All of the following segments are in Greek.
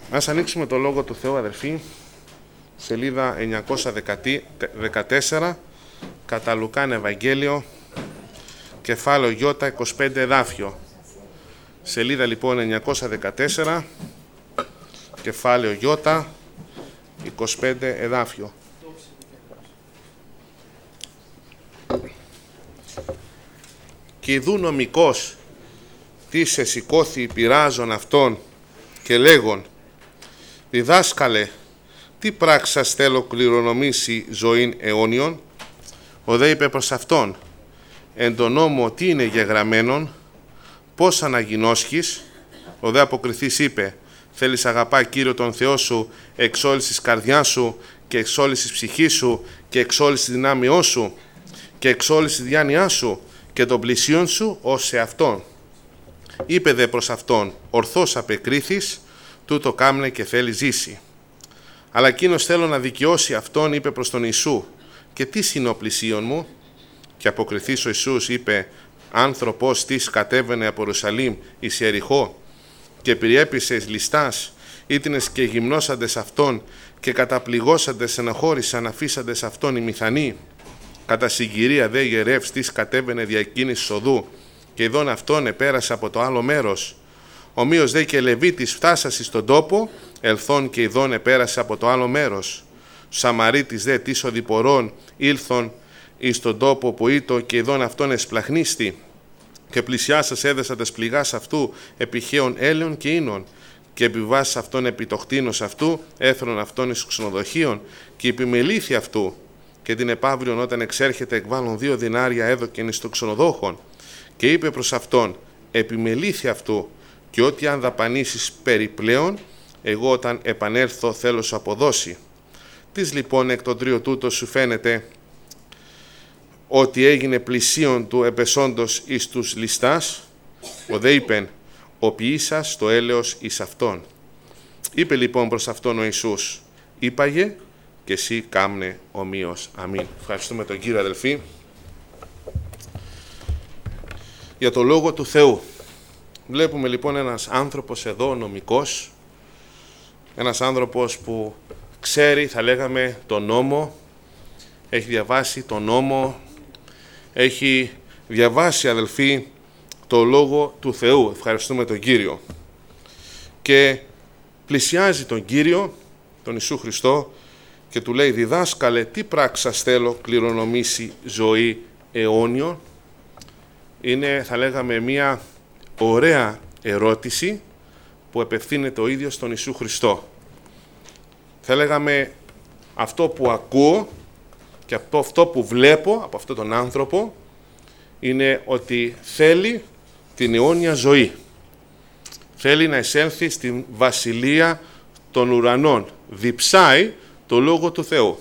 Ας ανοίξουμε το Λόγο του Θεού, αδερφοί, σελίδα 914, κατά Λουκάν Ευαγγέλιο, κεφάλαιο Ι, 25 εδάφιο. Σελίδα λοιπόν 914, κεφάλαιο Ι, 25 εδάφιο. Και ιδού νομικός της εσηκώθη πειράζων αυτών και λέγον, διδάσκαλε, τι πράξας θέλω κληρονομήσει ζωήν αιώνιον. Ο δε είπε προς αυτόν, εν τον νόμο τι είναι γεγραμμένον, πώς αναγινώσχεις. Ο δε αποκριθής είπε, θέλεις αγαπά Κύριο τον Θεό σου εξ όλης της καρδιάς σου και εξ όλης της ψυχής σου και εξ όλης της δυνάμειός σου και εξ όλης της διάνοιάς σου και των πλησίων σου ως σε αυτόν. Είπε δε προς αυτόν, ορθώς απεκρίθης, τούτο κάμνε και θέλει ζήσει. Αλλά εκείνος θέλω να δικαιώσει αυτόν, είπε προς τον Ιησού, και τι είναι ο πλησίον μου. Και αποκριθής ο Ιησούς είπε, άνθρωπος της κατέβαινε από Ιερουσαλήμ εις Ιεριχώ και περιέπησες ληστάς, ήτινες και γυμνώσαντες αυτόν και καταπληγώσαντες ενοχώρησαν αφήσαντες αυτόν οι μηθανοί. Κατά συγκυρία δε γερεύς της κατέβαινε δια εκείνης οδού και ειδών αυτόν επέρασε από το άλλο μέρος. Ομοίως δε και Λεβίτης φτάσασι στον τόπο, ελθόν και ειδών επέρασε από το άλλο μέρος. Σαμαρίτης δε της οδηπορών ήλθον εις τον τόπο που ήτο και ειδών αυτόν εσπλαχνίστη. Και πλησιάσας έδεσα τες πληγάς αυτού επιχαίων έλαιων και ίνων. Και επιβάσεις αυτόν επιτοκτήνος αυτού, έθρον αυτόν εις ξενοδοχείων και επιμελήθη αυτού. Και την επαύριον όταν εξέρχεται εκβάλλον 2 δινάρια έδωκεν εις το ξενοδόχον. Και είπε προς αυτόν, επιμελήθη αυτού, και ό,τι αν δαπανήσεις περιπλέον, εγώ όταν επανέλθω θέλω σου αποδώσει. Τις λοιπόν εκ των τριών τούτο σου φαίνεται ότι έγινε πλησίον του επεσόντος εις τους ληστάς. Ο δε είπεν, ο ποιήσας το έλεος εις αυτόν. Είπε λοιπόν προς αυτόν ο Ιησούς, είπαγε και εσύ κάμνε ομοίως. Αμήν. Ευχαριστούμε τον Κύριο, αδελφοί, για το Λόγο του Θεού. Βλέπουμε λοιπόν ένας άνθρωπος εδώ, νομικός, ένας άνθρωπος που ξέρει, θα λέγαμε, τον νόμο, έχει διαβάσει τον νόμο, έχει διαβάσει, αδελφοί, το Λόγο του Θεού. Ευχαριστούμε τον Κύριο. Και πλησιάζει τον Κύριο, τον Ιησού Χριστό, και του λέει, διδάσκαλε, τι πράξας θέλω κληρονομήσει ζωή αιώνιον. Είναι, θα λέγαμε, μια ωραία ερώτηση που απευθύνεται ο ίδιος στον Ιησού Χριστό. Θα λέγαμε, αυτό που ακούω και αυτό που βλέπω από αυτόν τον άνθρωπο είναι ότι θέλει την αιώνια ζωή. Θέλει να εισέλθει στην βασιλεία των ουρανών. Διψάει το Λόγο του Θεού.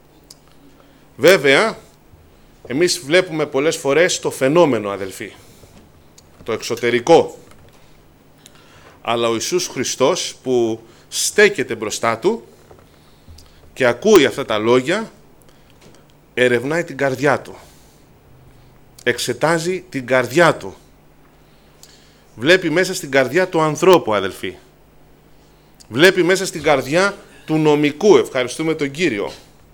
Βέβαια, εμείς βλέπουμε πολλές φορές το φαινόμενο, αδελφοί, το εξωτερικό. Αλλά ο Ιησούς Χριστός που στέκεται μπροστά του και ακούει αυτά τα λόγια, ερευνάει την καρδιά του. Εξετάζει την καρδιά του. Βλέπει μέσα στην καρδιά του ανθρώπου, αδελφοί. Βλέπει μέσα στην καρδιά του νομικού. Ευχαριστούμε τον Κύριο.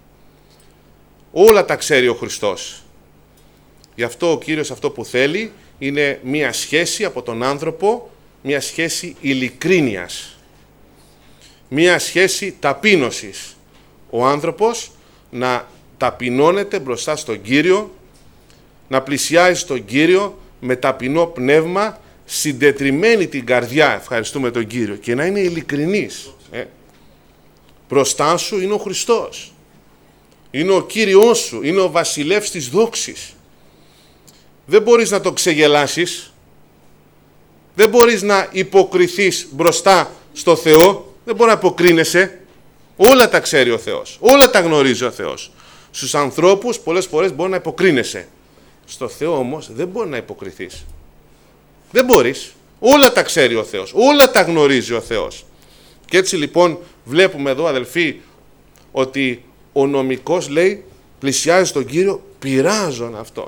Όλα τα ξέρει ο Χριστός. Γι' αυτό ο Κύριος αυτό που θέλει είναι μία σχέση από τον άνθρωπο, μία σχέση ειλικρίνειας, μία σχέση ταπείνωσης. Ο άνθρωπος να ταπεινώνεται μπροστά στον Κύριο, να πλησιάζει στον Κύριο με ταπεινό πνεύμα, συντετριμμένη την καρδιά, ευχαριστούμε τον Κύριο, και να είναι ειλικρινής. Μπροστά σου είναι ο Χριστός. Είναι ο Κύριος σου, είναι ο βασιλεύς της δόξης. Δεν μπορείς να το ξεγελάσεις. Δεν μπορείς να υποκριθείς μπροστά στο Θεό. Δεν μπορεί να αποκρίνεσαι. Όλα τα ξέρει ο Θεός. Όλα τα γνωρίζει ο Θεός. Στους ανθρώπους πολλές φορές μπορεί να υποκρίνεσαι. Στο Θεό όμως δεν μπορεί να υποκριθείς. Δεν μπορείς. Όλα τα ξέρει ο Θεός. Όλα τα γνωρίζει ο Θεός. Και έτσι λοιπόν βλέπουμε εδώ, αδελφοί, ότι ο νομικός λέει, πλησιάζει τον Κύριο πειράζον αυτόν.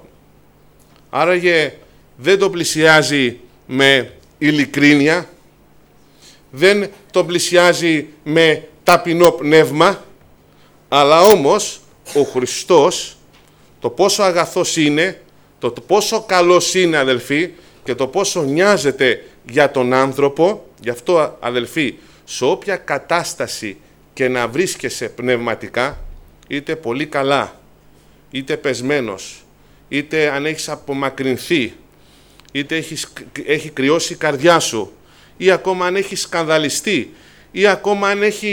Άραγε δεν το πλησιάζει με ειλικρίνεια, δεν τον πλησιάζει με ταπεινό πνεύμα, αλλά όμως ο Χριστός, το πόσο αγαθός είναι, το πόσο καλός είναι, αδελφοί, και το πόσο νοιάζεται για τον άνθρωπο. Γι' αυτό, αδελφοί, σε όποια κατάσταση και να βρίσκεσαι πνευματικά, είτε πολύ καλά, είτε πεσμένος, είτε αν έχεις απομακρυνθεί, είτε έχει κρυώσει η καρδιά σου, ή ακόμα αν έχεις σκανδαλιστεί, ή ακόμα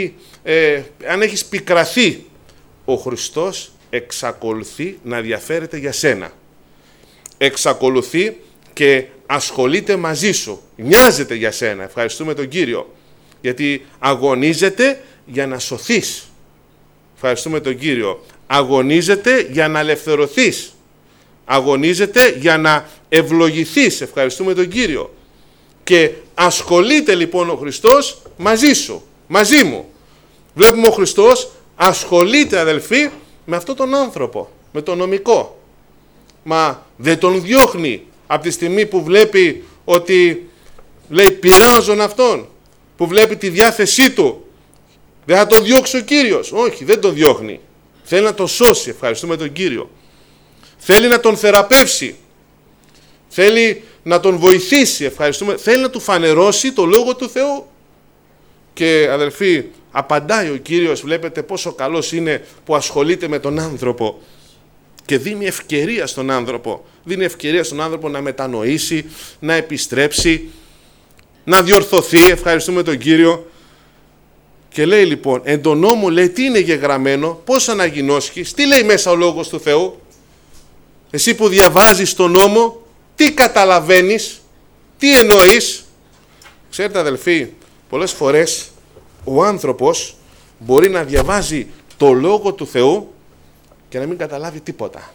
αν έχεις πικραθεί, ο Χριστός εξακολουθεί να ενδιαφέρεται για σένα. Εξακολουθεί και ασχολείται μαζί σου. Νοιάζεται για σένα. Ευχαριστούμε τον Κύριο. Γιατί αγωνίζεται για να σωθείς. Ευχαριστούμε τον Κύριο. Αγωνίζεται για να ελευθερωθείς. Αγωνίζεται για να ευλογηθείς. Ευχαριστούμε τον Κύριο. Και ασχολείται λοιπόν ο Χριστός μαζί σου, μαζί μου. Βλέπουμε ο Χριστός ασχολείται, αδελφοί, με αυτόν τον άνθρωπο, με τον νομικό. Μα δεν τον διώχνει από τη στιγμή που βλέπει ότι, λέει, πειράζον αυτόν, που βλέπει τη διάθεσή του. Δεν θα τον διώξει ο Κύριος. Όχι, δεν τον διώχνει. Θέλει να τον σώσει. Ευχαριστούμε τον Κύριο. Θέλει να τον θεραπεύσει. Θέλει να τον βοηθήσει. Ευχαριστούμε. Θέλει να του φανερώσει το Λόγο του Θεού. Και αδελφοί, απαντάει ο Κύριος. Βλέπετε πόσο καλός είναι που ασχολείται με τον άνθρωπο και δίνει ευκαιρία στον άνθρωπο. Δίνει ευκαιρία στον άνθρωπο να μετανοήσει, να επιστρέψει, να διορθωθεί. Ευχαριστούμε τον Κύριο. Και λέει λοιπόν, εν τον νόμο, λέει, τι είναι γεγραμμένο, πώς αναγινώσχεις, τι λέει μέσα ο Λόγος του Θεού. Εσύ που διαβάζεις τον νόμο, τι καταλαβαίνεις, τι εννοείς. Ξέρετε, αδελφοί, πολλές φορές ο άνθρωπος μπορεί να διαβάζει το Λόγο του Θεού και να μην καταλάβει τίποτα.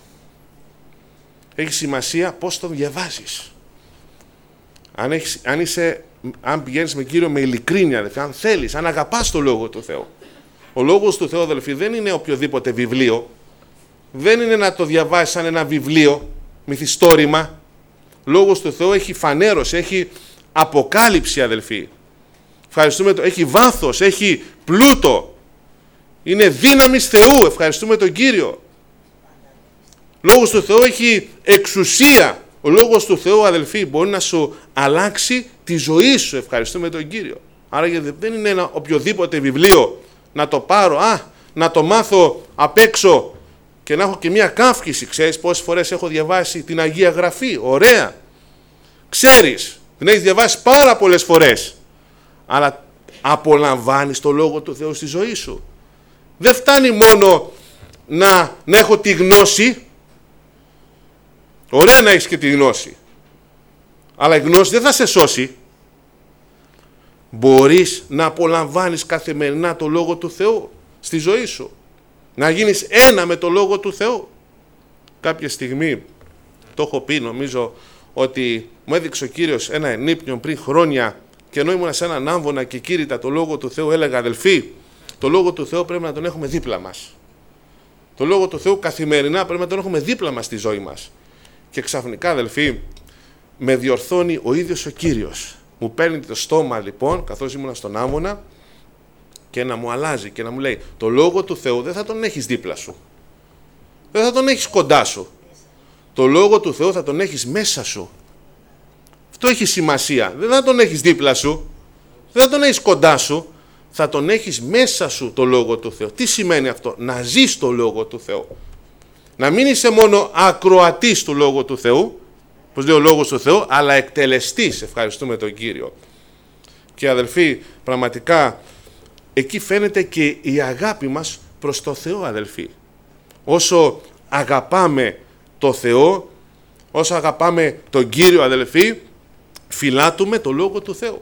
Έχει σημασία πώς το διαβάζεις. Αν πηγαίνεις με Κύριο με ειλικρίνεια, αδελφοί, αν θέλεις, αν αγαπάς το Λόγο του Θεού. Ο Λόγος του Θεού, αδελφοί, δεν είναι οποιοδήποτε βιβλίο. Δεν είναι να το διαβάσεις σαν ένα βιβλίο, μυθιστόρημα. Λόγος του Θεού έχει φανέρωση, έχει αποκάλυψη, αδελφοί. Ευχαριστούμε, έχει βάθος, έχει πλούτο. Είναι δύναμης Θεού. Ευχαριστούμε τον Κύριο. Λόγος του Θεού έχει εξουσία. Ο Λόγος του Θεού, αδελφοί, μπορεί να σου αλλάξει τη ζωή σου. Ευχαριστούμε τον Κύριο. Άρα δεν είναι ένα οποιοδήποτε βιβλίο να το πάρω, να το μάθω απ' έξω και να έχω και μια κάφκηση. Ξέρεις πόσες φορές έχω διαβάσει την Αγία Γραφή. Ωραία. Ξέρεις. Την έχεις διαβάσει πάρα πολλές φορές. Αλλά απολαμβάνεις το Λόγο του Θεού στη ζωή σου. Δεν φτάνει μόνο να έχω τη γνώση. Ωραία να έχεις και τη γνώση. Αλλά η γνώση δεν θα σε σώσει. Μπορείς να απολαμβάνεις καθημερινά το Λόγο του Θεού στη ζωή σου. Να γίνεις ένα με το Λόγο του Θεού. Κάποια στιγμή, το έχω πει, νομίζω ότι μου έδειξε ο Κύριος ένα ενύπνιο πριν χρόνια, και ενώ ήμουν σε έναν άμβονα και κήρυτα το Λόγο του Θεού, έλεγα, αδελφοί, το Λόγο του Θεού πρέπει να τον έχουμε δίπλα μας. Το Λόγο του Θεού καθημερινά πρέπει να τον έχουμε δίπλα μας στη ζωή μας. Και ξαφνικά, αδελφοί, με διορθώνει ο ίδιος ο Κύριος. Μου παίρνει το στόμα, λοιπόν, καθώς ήμουν στον άμβονα, και να μου αλλάζει και να μου λέει, το Λόγο του Θεού δεν θα τον έχεις δίπλα σου. Δεν θα τον έχεις κοντά σου. Το Λόγο του Θεού θα τον έχεις μέσα σου. Αυτό έχει σημασία. Δεν θα τον έχεις δίπλα σου. Δεν θα τον έχεις κοντά σου. Θα τον έχεις μέσα σου το Λόγο του Θεού. Τι σημαίνει αυτό? Να ζεις το Λόγο του Θεού. Να μην είσαι μόνο ακροατής του Λόγου του Θεού, πως λέει ο Λόγος του Θεού, αλλά εκτελεστής. Ευχαριστούμε τον Κύριο. Και αδελφοί, πραγματικά εκεί φαίνεται και η αγάπη μας προς το Θεό, αδελφοί. Όσο αγαπάμε το Θεό, όσο αγαπάμε τον Κύριο, αδελφοί, φυλάτουμε το Λόγο του Θεού.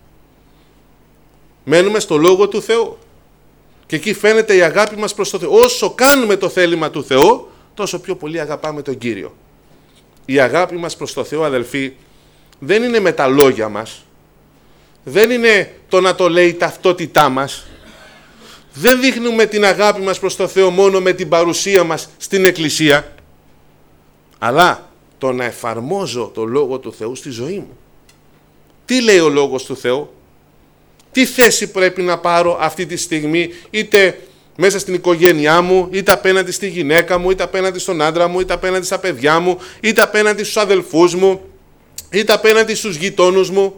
Μένουμε στο Λόγο του Θεού. Και εκεί φαίνεται η αγάπη μας προς το Θεό. Όσο κάνουμε το θέλημα του Θεού, τόσο πιο πολύ αγαπάμε τον Κύριο. Η αγάπη μας προς το Θεό, αδελφοί, δεν είναι με τα λόγια μας. Δεν είναι το να το λέει η ταυτότητά μας. Δεν δείχνουμε την αγάπη μας προς το Θεό μόνο με την παρουσία μας στην Εκκλησία, αλλά το να εφαρμόζω το Λόγο του Θεού στη ζωή μου. Τι λέει ο Λόγος του Θεού? Τι θέση πρέπει να πάρω αυτή τη στιγμή, είτε μέσα στην οικογένειά μου, είτε απέναντι στη γυναίκα μου, είτε απέναντι στον άντρα μου, είτε απέναντι στα παιδιά μου, είτε απέναντι στους αδελφούς μου, είτε απέναντι στους γειτόνους μου.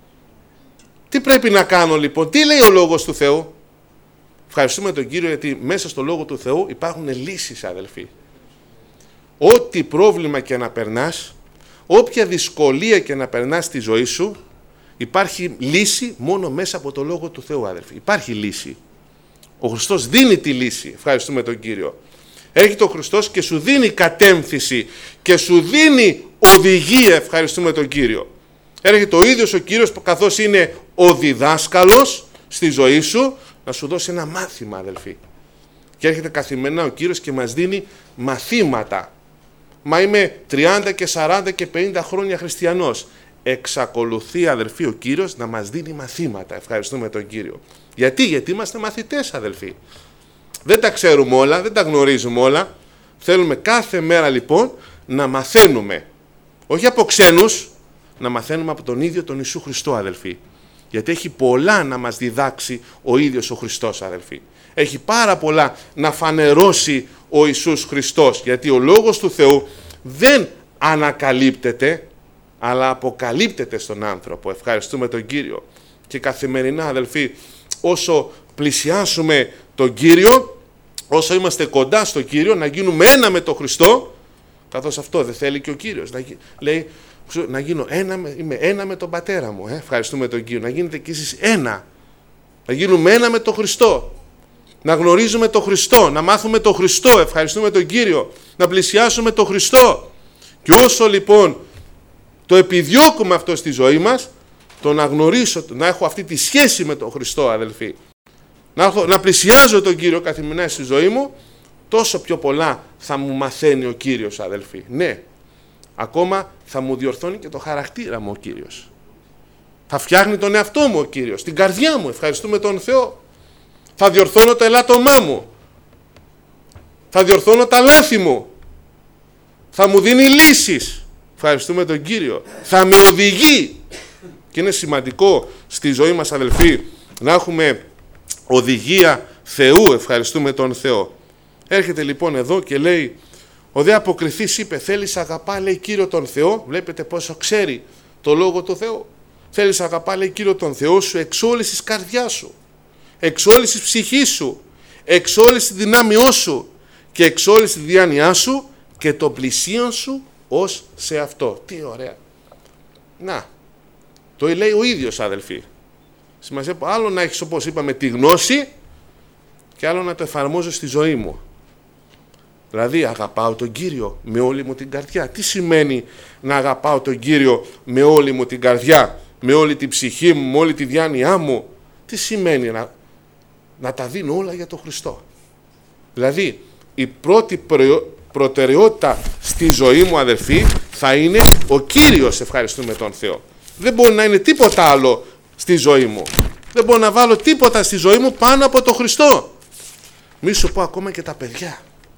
Τι πρέπει να κάνω λοιπόν, τι λέει ο Λόγος του Θεού? Ευχαριστούμε τον Κύριο γιατί μέσα στο Λόγο του Θεού υπάρχουν λύσεις, αδελφοί. Ό,τι πρόβλημα και να περνάς, όποια δυσκολία και να περνάς στη ζωή σου, υπάρχει λύση μόνο μέσα από το Λόγο του Θεού, αδελφοί. Υπάρχει λύση. Ο Χριστός δίνει τη λύση. Ευχαριστούμε τον Κύριο. Έρχεται ο Χριστός και σου δίνει κατέμφυση και σου δίνει οδηγία. Ευχαριστούμε τον Κύριο. Έρχεται ο ίδιος ο Κύριος καθώς είναι ο διδάσκαλος στη ζωή σου να σου δώσει ένα μάθημα, αδελφοί. Και έρχεται καθημερινά ο Κύριος και μας δίνει μαθήματα. Μα είμαι 30 και 40 και 50 χρόνια χριστιανός. Εξακολουθεί, αδελφοί, ο Κύριος να μας δίνει μαθήματα. Ευχαριστούμε τον Κύριο. Γιατί είμαστε μαθητές, αδελφοί. Δεν τα ξέρουμε όλα, δεν τα γνωρίζουμε όλα. Θέλουμε κάθε μέρα λοιπόν να μαθαίνουμε. Όχι από ξένους, να μαθαίνουμε από τον ίδιο τον Ιησού Χριστό, αδελφοί. Γιατί έχει πολλά να μας διδάξει ο ίδιος ο Χριστός, αδελφοί. Έχει πάρα πολλά να φανερώσει ο Ιησούς Χριστός. Γιατί ο Λόγος του Θεού δεν ανακαλύπτεται, αλλά αποκαλύπτεται στον άνθρωπο. Ευχαριστούμε τον Κύριο. Και καθημερινά, αδελφοί, όσο πλησιάσουμε τον Κύριο, όσο είμαστε κοντά στον Κύριο, να γίνουμε ένα με τον Χριστό, καθώς αυτό δεν θέλει και ο Κύριος. Λέει, να γίνω είμαι ένα με τον Πατέρα μου. Ευχαριστούμε τον Κύριο. Να γίνετε κι εσείς ένα. Να γίνουμε ένα με τον Χριστό. Να γνωρίζουμε τον Χριστό. Να μάθουμε τον Χριστό. Ευχαριστούμε τον Κύριο. Να πλησιάσουμε τον Χριστό. Και όσο λοιπόν το επιδιώκουμε αυτό στη ζωή μας, το να γνωρίσω, να έχω αυτή τη σχέση με τον Χριστό, αδελφοί, να πλησιάζω τον Κύριο καθημερινά στη ζωή μου, τόσο πιο πολλά θα μου μαθαίνει ο Κύριος, αδελφοί. Ναι, ακόμα θα μου διορθώνει και το χαρακτήρα μου ο Κύριος. Θα φτιάχνει τον εαυτό μου ο Κύριος, την καρδιά μου, ευχαριστούμε τον Θεό. Θα διορθώνω το ελάττωμά μου. Θα διορθώνω τα λάθη μου. Θα μου δίνει λύσεις. Ευχαριστούμε τον Κύριο. Θα με οδηγεί. Και είναι σημαντικό στη ζωή μας, αδελφοί, να έχουμε οδηγία Θεού. Ευχαριστούμε τον Θεό. Έρχεται λοιπόν εδώ και λέει, ο δε αποκριθής είπε, θέλεις αγαπά, λέει, Κύριο τον Θεό. Βλέπετε πόσο ξέρει το Λόγο του Θεού. Θέλεις αγαπά, λέει, Κύριο τον Θεό σου εξ όλης της καρδιάς σου, εξ όλης της ψυχής σου, εξ όλης της δυνάμειός σου και εξ όλης της διάνοιά σου και το πλησίον σου ως σε αυτό. Τι ωραία. Να, το λέει ο ίδιος, αδελφοί. Σημασία που άλλο να έχεις, όπως είπαμε, τη γνώση και άλλο να το εφαρμόζω στη ζωή μου. Δηλαδή αγαπάω τον Κύριο με όλη μου την καρδιά. Τι σημαίνει να αγαπάω τον Κύριο με όλη μου την καρδιά, με όλη την ψυχή μου, με όλη τη διάνοιά μου? Τι σημαίνει να τα δίνω όλα για τον Χριστό? Δηλαδή η πρώτη προτεραιότητα στη ζωή μου, αδελφοί, θα είναι ο Κύριος. Ευχαριστούμε τον Θεό. Δεν μπορεί να είναι τίποτα άλλο στη ζωή μου. Δεν μπορώ να βάλω τίποτα στη ζωή μου πάνω από τον Χριστό. Μη σου πω ακόμα και τα παιδιά.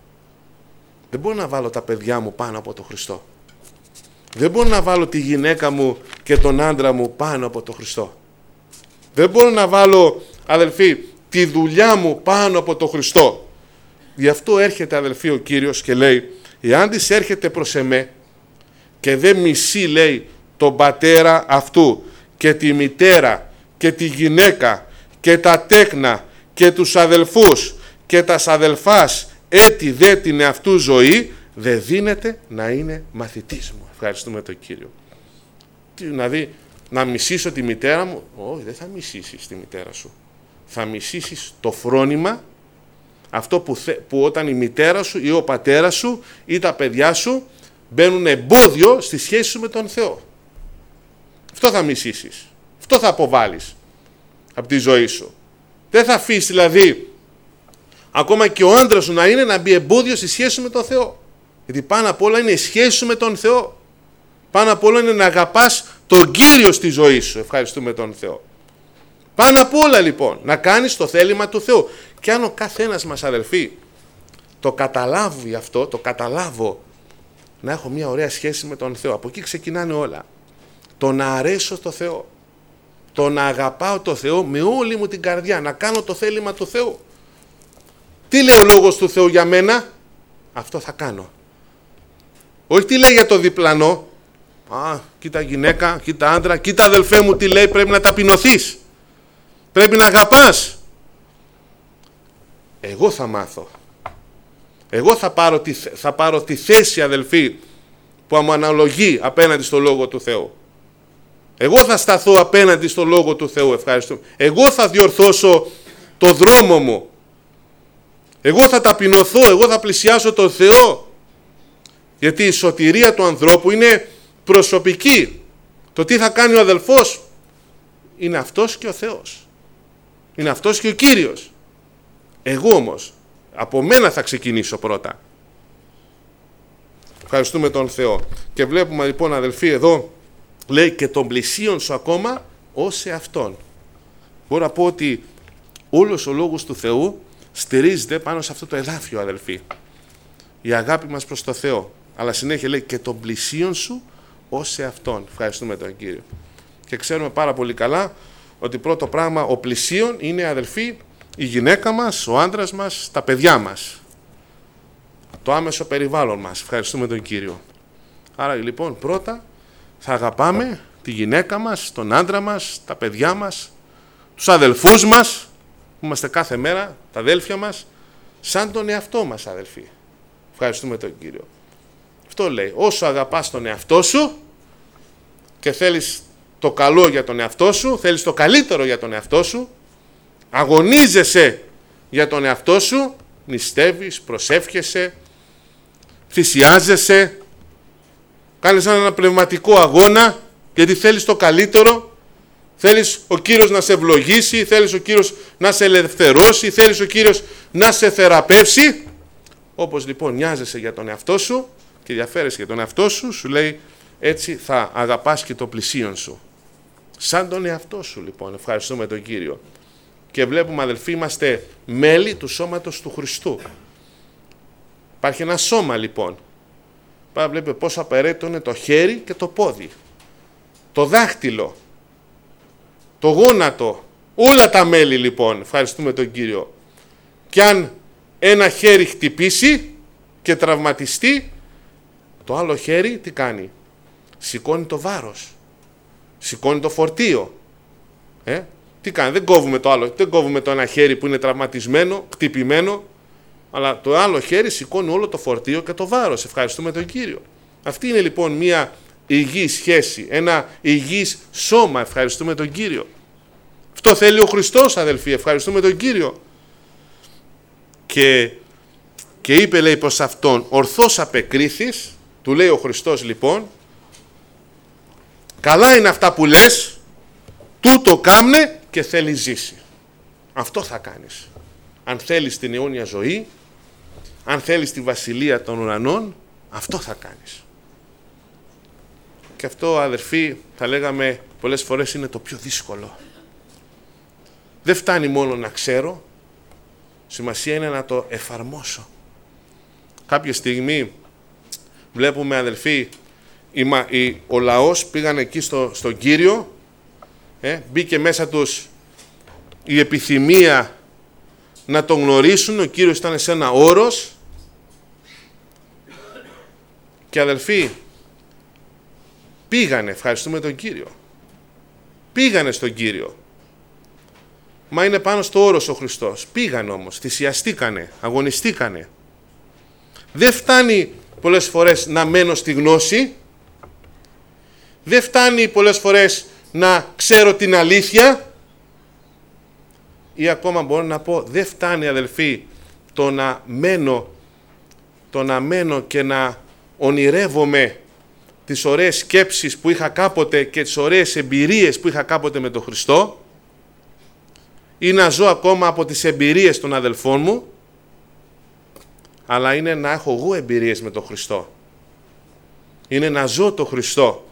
Δεν μπορώ να βάλω τα παιδιά μου πάνω από τον Χριστό. Δεν μπορώ να βάλω τη γυναίκα μου και τον άντρα μου πάνω από τον Χριστό. Δεν μπορώ να βάλω, αδελφοί, τη δουλειά μου πάνω από τον Χριστό. Γι' αυτό έρχεται, αδελφοί, ο Κύριος και λέει, εάν της έρχεται προς εμέ και δεν μισεί, λέει, τον πατέρα αυτού και τη μητέρα και τη γυναίκα και τα τέκνα και τους αδελφούς και τας αδελφάς, έτι δε την εαυτού ζωή, δεν δίνεται να είναι μαθητής μου. Ευχαριστούμε τον Κύριο. Δηλαδή, να μισήσω τη μητέρα μου? Όχι, δεν θα μισήσεις τη μητέρα σου. Θα μισήσεις το φρόνημα, αυτό που όταν η μητέρα σου ή ο πατέρας σου ή τα παιδιά σου μπαίνουν εμπόδιο στη σχέση σου με τον Θεό. Αυτό θα μισήσεις. Αυτό θα αποβάλεις από τη ζωή σου. Δεν θα αφήσεις δηλαδή ακόμα και ο άντρας σου να μπει εμπόδιο στη σχέση σου με τον Θεό. Γιατί πάνω απ' όλα είναι η σχέση σου με τον Θεό. Πάνω απ' όλα είναι να αγαπάς τον Κύριο στη ζωή σου. Ευχαριστούμε τον Θεό. Πάνω απ' όλα λοιπόν να κάνεις το θέλημα του Θεού. Και αν ο καθένας μας, αδελφοί, το καταλάβει αυτό, το καταλάβω, να έχω μια ωραία σχέση με τον Θεό. Από εκεί ξεκινάνε όλα. Το να αρέσω στο Θεό. Το να αγαπάω το Θεό με όλη μου την καρδιά, να κάνω το θέλημα του Θεού. Τι λέει ο λόγος του Θεού για μένα? Αυτό θα κάνω. Όχι τι λέει για το διπλανό. Κοίτα γυναίκα, κοίτα άντρα, κοίτα αδελφέ μου τι λέει, πρέπει να ταπεινωθείς. Πρέπει να αγαπάς. Εγώ θα μάθω. Εγώ θα πάρω τη θέση, αδελφοί, που μου αναλογεί απέναντι στο Λόγο του Θεού. Εγώ θα σταθώ απέναντι στο Λόγο του Θεού, ευχαριστώ. Εγώ θα διορθώσω το δρόμο μου. Εγώ θα ταπεινωθώ, εγώ θα πλησιάσω τον Θεό. Γιατί η σωτηρία του ανθρώπου είναι προσωπική. Το τι θα κάνει ο αδελφός είναι αυτός και ο Θεός. Είναι αυτός και ο Κύριος. Εγώ όμως, από μένα θα ξεκινήσω πρώτα. Ευχαριστούμε τον Θεό. Και βλέπουμε λοιπόν, αδελφοί, εδώ λέει και τον πλησίον σου ακόμα ως σε Αυτόν. Μπορώ να πω ότι όλος ο λόγος του Θεού στηρίζεται πάνω σε αυτό το εδάφιο, αδελφοί. Η αγάπη μας προς το Θεό. Αλλά συνέχεια λέει και τον πλησίον σου ως σε Αυτόν. Ευχαριστούμε τον Κύριο. Και ξέρουμε πάρα πολύ καλά ότι πρώτο πράγμα ο πλησίον είναι, αδελφοί, η γυναίκα μας, ο άντρας μας, τα παιδιά μας. Το άμεσο περιβάλλον μας. Ευχαριστούμε τον Κύριο. Άρα λοιπόν πρώτα θα αγαπάμε τη γυναίκα μας, τον άντρα μας, τα παιδιά μας, τους αδελφούς μας, που είμαστε κάθε μέρα, τα αδέλφια μας, σαν τον εαυτό μας, αδελφοί. Ευχαριστούμε τον Κύριο. Αυτό λέει, όσο αγαπάς τον εαυτό σου και θέλεις το καλό για τον εαυτό σου, θέλεις το καλύτερο για τον εαυτό σου, αγωνίζεσαι για τον εαυτό σου, νηστεύεις, προσεύχεσαι, θυσιάζεσαι, κάνεις ένα πνευματικό αγώνα γιατί θέλεις το καλύτερο, θέλεις ο Κύριος να σε ευλογήσει, θέλεις ο Κύριος να σε ελευθερώσει, θέλεις ο Κύριος να σε θεραπεύσει. Όπως λοιπόν νοιάζεσαι για τον εαυτό σου και ενδιαφέρεσαι για τον εαυτό σου, σου λέει έτσι θα αγαπάς και το πλησίον σου. Σαν τον εαυτό σου λοιπόν, ευχαριστούμε τον Κύριο. Και βλέπουμε, αδελφοί, είμαστε μέλη του σώματος του Χριστού. Υπάρχει ένα σώμα λοιπόν. Πάρα βλέπετε πόσο απαραίτητο είναι το χέρι και το πόδι. Το δάχτυλο. Το γόνατο. Όλα τα μέλη λοιπόν. Ευχαριστούμε τον Κύριο. Και αν ένα χέρι χτυπήσει και τραυματιστεί, το άλλο χέρι τι κάνει? Σηκώνει το βάρος. Σηκώνει το φορτίο. Τι κάνει? Δεν κόβουμε το άλλο. Δεν κόβουμε το ένα χέρι που είναι τραυματισμένο, χτυπημένο, αλλά το άλλο χέρι σηκώνει όλο το φορτίο και το βάρος. Ευχαριστούμε τον Κύριο. Αυτή είναι λοιπόν μια υγιή σχέση, ένα υγιής σώμα. Ευχαριστούμε τον Κύριο. Αυτό θέλει ο Χριστός, αδελφοί. Ευχαριστούμε τον Κύριο. Και είπε, λέει, προς αυτόν, ορθώς απεκρίθης, του λέει ο Χριστός λοιπόν, καλά είναι αυτά που λες, τούτο κάμνε και θέλει ζήσει. Αυτό θα κάνεις. Αν θέλεις την αιώνια ζωή, αν θέλεις τη βασιλεία των ουρανών, αυτό θα κάνεις. Και αυτό, αδερφοί, θα λέγαμε πολλές φορές είναι το πιο δύσκολο. Δεν φτάνει μόνο να ξέρω, σημασία είναι να το εφαρμόσω. Κάποια στιγμή βλέπουμε, αδελφοί, ο λαός πήγαν εκεί στον Κύριο, μπήκε μέσα τους η επιθυμία να τον γνωρίσουν, ο Κύριος ήταν σε ένα όρος και, αδελφοί, πήγανε, ευχαριστούμε τον Κύριο, πήγανε στον Κύριο. Μα είναι πάνω στο όρος ο Χριστός. Πήγαν όμως, θυσιαστήκανε, αγωνιστήκανε. Δεν φτάνει πολλές φορές να μένω στη γνώση. Δεν φτάνει πολλές φορές να ξέρω την αλήθεια. Ή ακόμα μπορώ να πω, δεν φτάνει, αδελφοί, το να μένω και να ονειρεύομαι τις ωραίες σκέψεις που είχα κάποτε και τις ωραίες εμπειρίες που είχα κάποτε με τον Χριστό, ή να ζω ακόμα από τις εμπειρίες των αδελφών μου, αλλά είναι να έχω εγώ εμπειρίες με τον Χριστό. Είναι να ζω τον Χριστό.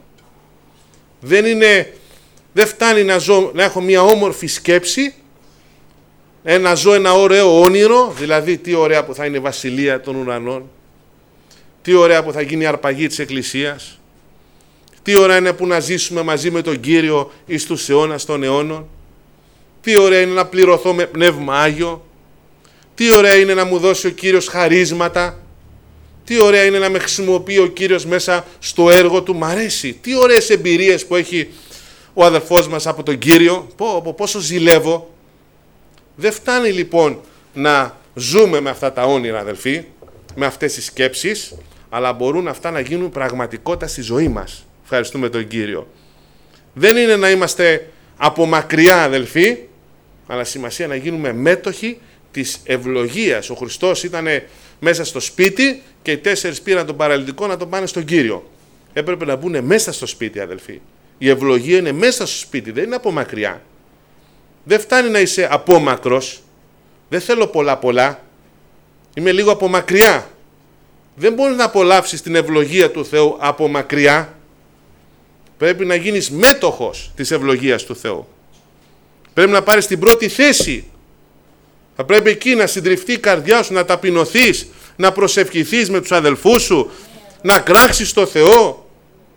Δεν φτάνει να έχω μια όμορφη σκέψη, να ζω ένα ωραίο όνειρο, δηλαδή τι ωραία που θα είναι η βασιλεία των ουρανών, τι ωραία που θα γίνει η αρπαγή της Εκκλησίας, Τι ωραία είναι που να ζήσουμε μαζί με τον Κύριο εις τους αιώνας των αιώνων. Τι ωραία είναι να πληρωθώ με Πνεύμα Άγιο. Τι ωραία είναι να μου δώσει ο Κύριος χαρίσματα. Τι ωραία είναι να με χρησιμοποιεί ο Κύριος μέσα στο έργο του. Μ' αρέσει. Τι ωραίες εμπειρίες που έχει ο αδελφός μας από τον Κύριο. Πόσο ζηλεύω. Δεν φτάνει λοιπόν να ζούμε με αυτά τα όνειρα, αδελφοί, με αυτές τις σκέψεις, αλλά μπορούν αυτά να γίνουν πραγματικότητα στη ζωή μας. Ευχαριστούμε τον Κύριο. Δεν είναι να είμαστε από μακριά, αδελφοί, αλλά σημασία να γίνουμε μέτοχοι της ευλογίας. Ο Χριστός ήταν μέσα στο σπίτι και οι 4 πήραν τον παραλυτικό να τον πάνε στον Κύριο. Έπρεπε να μπουν μέσα στο σπίτι, αδελφοί. Η ευλογία είναι μέσα στο σπίτι, δεν είναι από μακριά. Δεν φτάνει να είσαι απόμακρος. Δεν θέλω πολλά. Είμαι λίγο από μακριά. Δεν μπορείς να απολαύσεις την ευλογία του Θεού από μακριά. Πρέπει να γίνεις μέτοχος της ευλογίας του Θεού. Πρέπει να πάρεις την πρώτη θέση. Θα πρέπει εκεί να συντριφτεί η καρδιά σου, να ταπεινωθείς, να προσευχηθείς με τους αδελφούς σου, να κράξεις το Θεό,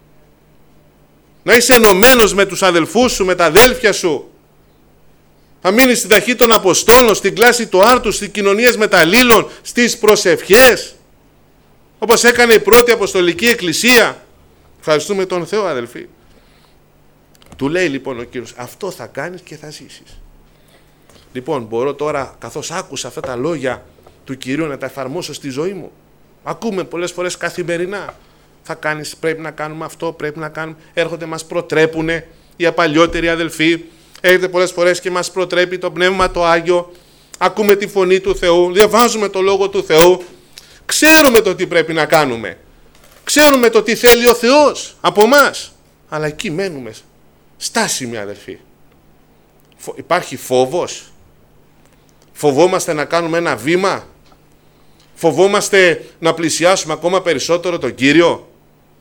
να είσαι ενωμένος με τους αδελφούς σου, με τα αδέλφια σου. Θα μείνεις στην ταχύ των Αποστόλων, στην κλάση του άρτου, στις κοινωνίες μεταλλήλων, στις προσευχές, όπως έκανε η πρώτη Αποστολική Εκκλησία. Ευχαριστούμε τον Θεό, αδελφοί. Του λέει λοιπόν ο Κύριος, αυτό θα κάνεις και θα ζήσεις. Λοιπόν, μπορώ τώρα, καθώς άκουσα αυτά τα λόγια του Κυρίου, να τα εφαρμόσω στη ζωή μου. Ακούμε πολλές φορές καθημερινά. Θα κάνεις, πρέπει να κάνουμε αυτό, πρέπει να κάνουμε. Έρχονται, μας προτρέπουνε οι απαλιότεροι αδελφοί. Έρχεται πολλές φορές και μας προτρέπει το Πνεύμα το Άγιο. Ακούμε τη φωνή του Θεού, διαβάζουμε το Λόγο του Θεού. Ξέρουμε το τι πρέπει να κάνουμε. Ξέρουμε το τι θέλει ο Θεός από μας. Αλλά εκεί μένουμε στάσιμοι, αδελφοί. Υπάρχει φόβος. Φοβόμαστε να κάνουμε ένα βήμα. Φοβόμαστε να πλησιάσουμε ακόμα περισσότερο τον Κύριο.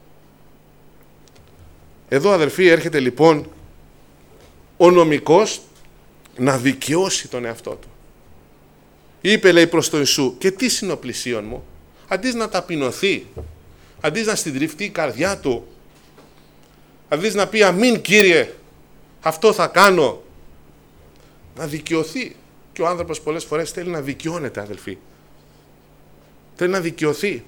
Εδώ, αδελφοί, έρχεται λοιπόν ο νομικός να δικαιώσει τον εαυτό του. Είπε, λέει, προς τον Ιησού, και τι συνοπλησίον μου. Αντί να ταπεινωθεί, αντί να συντριφτεί η καρδιά του, αντί να πει αμήν Κύριε, αυτό θα κάνω, να δικαιωθεί. Και ο άνθρωπος πολλές φορές θέλει να δικαιώνεται, αδελφοί. Θέλει να δικαιωθεί.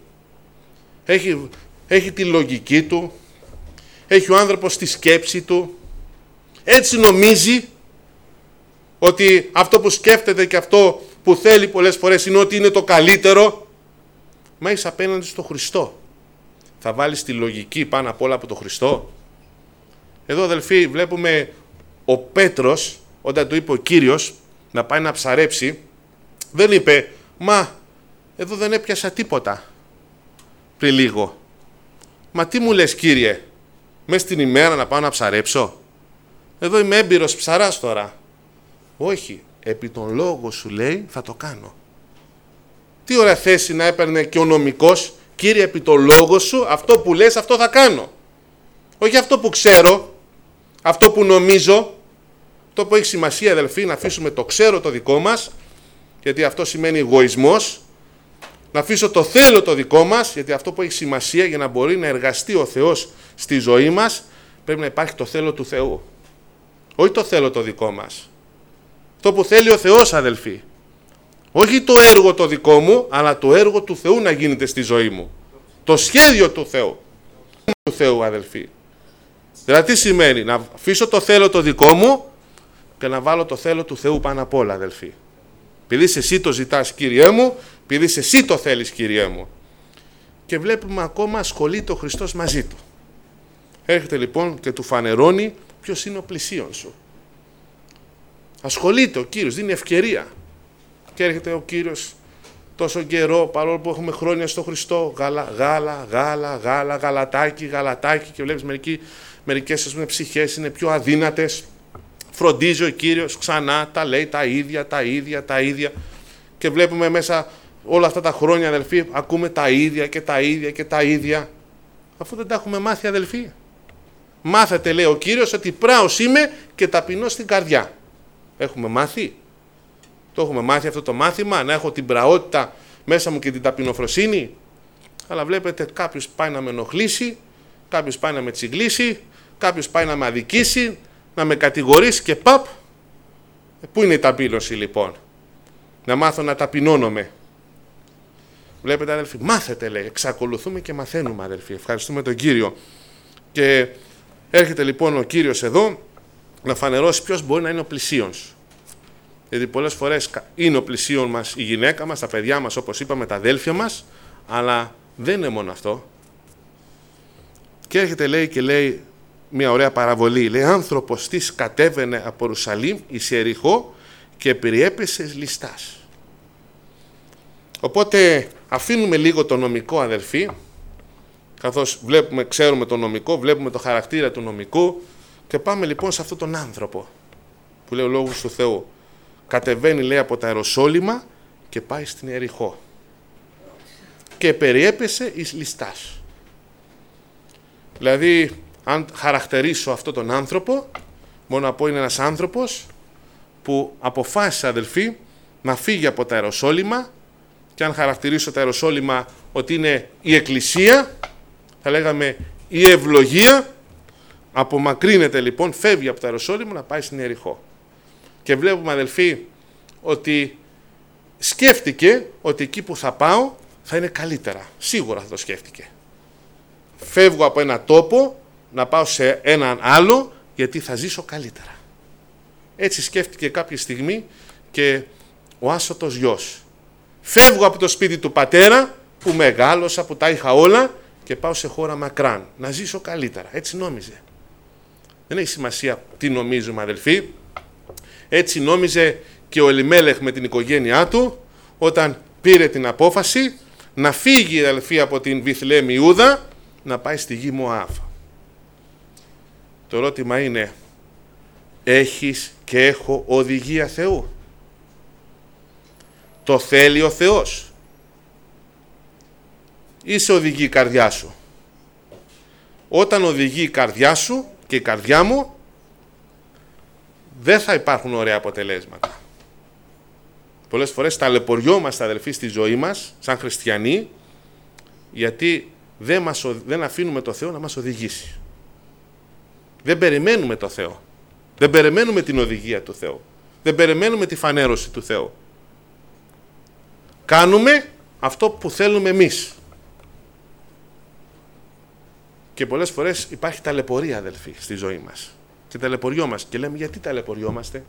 Έχει τη λογική του, έχει ο άνθρωπος τη σκέψη του. Έτσι νομίζει ότι αυτό που σκέφτεται και αυτό που θέλει πολλές φορές είναι ότι είναι το καλύτερο. Μα είσαι απέναντι στο Χριστό. Θα βάλεις τη λογική πάνω απ' όλα από τον Χριστό. Εδώ, αδελφοί, βλέπουμε ο Πέτρος, όταν του είπε ο Κύριος να πάει να ψαρέψει, δεν είπε, μα εδώ δεν έπιασα τίποτα πριν λίγο. Μα τι μου λες, Κύριε, μες την ημέρα να πάω να ψαρέψω. Εδώ είμαι έμπειρος ψαράς τώρα. Όχι, επί τον λόγο σου, λέει, θα το κάνω. Τι ωραία θέση να έπαιρνε και ο νομικός. Κύριε, επί τον λόγο σου, αυτό που λες, αυτό θα κάνω. Όχι αυτό που ξέρω, αυτό που νομίζω. Το που έχει σημασία, αδελφοί, να αφήσουμε το ξέρω το δικό μας, γιατί αυτό σημαίνει εγωισμός. Να αφήσω το θέλω το δικό μας, γιατί αυτό που έχει σημασία για να μπορεί να εργαστεί ο Θεός στη ζωή μας, πρέπει να υπάρχει το θέλω του Θεού. Όχι το θέλω το δικό μας. Το που θέλει ο Θεός, αδελφοί. Όχι το έργο το δικό μου, αλλά το έργο του Θεού να γίνεται στη ζωή μου. Το σχέδιο του Θεού. Του Θεού, αδελφοί. Δηλαδή τι σημαίνει? Να αφήσω το θέλω το δικό μου και να βάλω το θέλω του Θεού πάνω απ' όλα, αδελφοί. Επειδή εσύ το ζητάς, Κύριέ μου, επειδή εσύ το θέλεις, Κύριέ μου. Και βλέπουμε ακόμα ασχολείται ο Χριστός μαζί του. Έρχεται λοιπόν και του φανερώνει ποιος είναι ο πλησίον σου. Ασχολείται ο Κύριος, δίνει ευκαιρία. Και έρχεται ο Κύριος τόσο καιρό, παρόλο που έχουμε χρόνια στο Χριστό, γαλατάκι, και βλέπεις μερικές ας πούμε, ψυχές είναι πιο αδύνατες. Φροντίζει ο Κύριος ξανά, τα λέει τα ίδια. Και βλέπουμε μέσα όλα αυτά τα χρόνια, αδελφοί, ακούμε τα ίδια. Αφού δεν τα έχουμε μάθει, αδελφοί. Μάθετε, λέει ο Κύριος, ότι πράος είμαι και ταπεινός στην καρδιά. Έχουμε μάθει. Το έχουμε μάθει αυτό το μάθημα, να έχω την πραότητα μέσα μου και την ταπεινοφροσύνη. Αλλά βλέπετε, κάποιος πάει να με ενοχλήσει κάποιος πάει να με τσιγκλίσει, κάποιος πάει να με αδικήσει, να με κατηγορήσει και παπ. Πού είναι η ταπείνωση λοιπόν? Να μάθω να ταπεινώνομαι. Βλέπετε αδελφοί, μάθετε λέει, εξακολουθούμε και μαθαίνουμε αδελφοί, ευχαριστούμε τον Κύριο. Και έρχεται λοιπόν ο Κύριος εδώ να φανερώσει ποιος μπορεί να είναι ο πλησίον σου. Γιατί πολλές φορές είναι ο πλησίον μας η γυναίκα μας, τα παιδιά μας, όπως είπαμε, τα αδέλφια μας, αλλά δεν είναι μόνο αυτό. Και έρχεται λέει μια ωραία παραβολή. Λέει, άνθρωπος της κατέβαινε από Ιερουσαλήμ εις Ιεριχώ και περιέπεσε εις ληστάς. Οπότε αφήνουμε λίγο το νομικό αδελφοί, καθώς ξέρουμε το νομικό, βλέπουμε το χαρακτήρα του νομικού και πάμε λοιπόν σε αυτόν τον άνθρωπο που λέει ο Λόγος του Θεού. Κατεβαίνει λέει από τα Ιεροσόλυμα και πάει στην Ιεριχώ και περιέπεσε εις ληστάς. Δηλαδή αν χαρακτηρίσω αυτόν τον άνθρωπο, μπορώ να πω είναι ένας άνθρωπος που αποφάσισε αδελφοί να φύγει από τα Ιεροσόλυμα, και αν χαρακτηρίσω τα Ιεροσόλυμα ότι είναι η Εκκλησία, θα λέγαμε η ευλογία, απομακρύνεται λοιπόν, φεύγει από τα Ιεροσόλυμα να πάει στην Ιεριχώ. Και βλέπουμε αδελφοί ότι σκέφτηκε ότι εκεί που θα πάω θα είναι καλύτερα. Σίγουρα θα το σκέφτηκε. Φεύγω από ένα τόπο να πάω σε έναν άλλο γιατί θα ζήσω καλύτερα. Έτσι σκέφτηκε κάποια στιγμή και ο άσωτος γιος. Φεύγω από το σπίτι του πατέρα που μεγάλωσα, που τα είχα όλα και πάω σε χώρα μακράν να ζήσω καλύτερα. Έτσι νόμιζε. Δεν έχει σημασία τι νομίζουμε αδελφοί. Έτσι νόμιζε και ο Ελιμέλεχ με την οικογένειά του όταν πήρε την απόφαση να φύγει αδελφοί από την Βιθλεέμ Ιούδα να πάει στη γη Μωάβ. Το ερώτημα είναι, έχεις και έχω οδηγία Θεού? Το θέλει ο Θεός ή σε οδηγεί η καρδιά σου? Όταν οδηγεί η καρδιά σου και η καρδιά μου, δεν θα υπάρχουν ωραία αποτελέσματα. Πολλές φορές ταλαιπωριόμαστε αδελφοί στη ζωή μας σαν χριστιανοί, γιατί δεν αφήνουμε το Θεό να μας οδηγήσει. Δεν περιμένουμε το Θεό. Δεν περιμένουμε την οδηγία του Θεού. Δεν περιμένουμε τη φανέρωση του Θεού. Κάνουμε αυτό που θέλουμε εμείς. Και πολλές φορές υπάρχει ταλαιπωρία αδελφοί στη ζωή μας. Και ταλαιπωριόμαστε. Και λέμε γιατί ταλαιπωριόμαστε?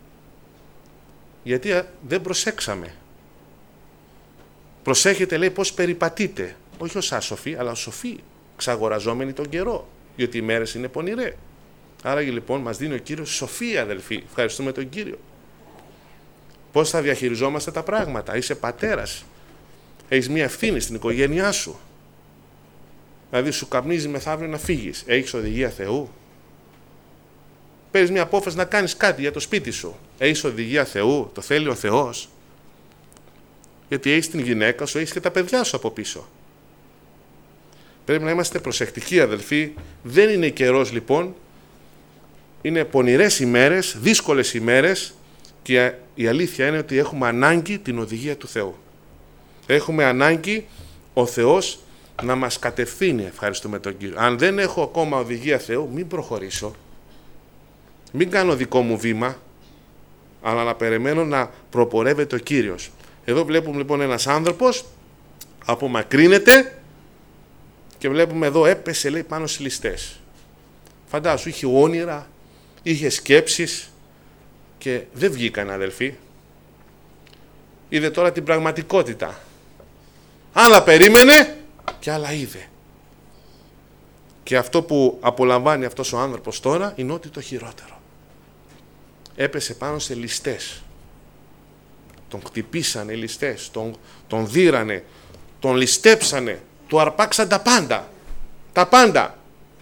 Γιατί δεν προσέξαμε. Προσέχετε λέει πώς περιπατείτε. Όχι ως άσοφοι, αλλά ως σοφοί, ξαγοραζόμενοι τον καιρό. Διότι οι μέρες είναι πονηρέ. Άρα λοιπόν μας δίνει ο Κύριος σοφία αδελφοί. Ευχαριστούμε τον Κύριο. Πώς θα διαχειριζόμαστε τα πράγματα? Είσαι πατέρας. Έχεις μία ευθύνη στην οικογένειά σου. Δηλαδή σου καπνίζει μεθαύριο να φύγεις. Έχεις οδηγία Θεού? Παίρνεις μία απόφαση να κάνεις κάτι για το σπίτι σου. Έχεις οδηγία Θεού? Το θέλει ο Θεός? Γιατί έχεις την γυναίκα σου, έχεις και τα παιδιά σου από πίσω. Πρέπει να είμαστε προσεκτικοί αδελφοί. Δεν είναι καιρός λοιπόν. Είναι πονηρές ημέρες, δύσκολες ημέρες και η αλήθεια είναι ότι έχουμε ανάγκη την οδηγία του Θεού. Έχουμε ανάγκη ο Θεός να μας κατευθύνει. Ευχαριστούμε τον Κύριο. Αν δεν έχω ακόμα οδηγία Θεού, μην προχωρήσω. Μην κάνω δικό μου βήμα, αλλά να περιμένω να προπορεύεται ο Κύριος. Εδώ βλέπουμε λοιπόν ένας άνθρωπος απομακρύνεται και βλέπουμε εδώ έπεσε λέει πάνω στις ληστές. Φαντάσου, είχε όνειρα, είχε σκέψεις και δεν βγήκαν αδελφοί. Είδε τώρα την πραγματικότητα. Άλλα περίμενε και άλλα είδε. Και αυτό που απολαμβάνει αυτός ο άνθρωπος τώρα είναι ότι το χειρότερο. Έπεσε πάνω σε ληστές. Τον χτυπήσανε οι ληστές, τον δίρανε, τον ληστέψανε, του αρπάξαν τα πάντα. Τα πάντα.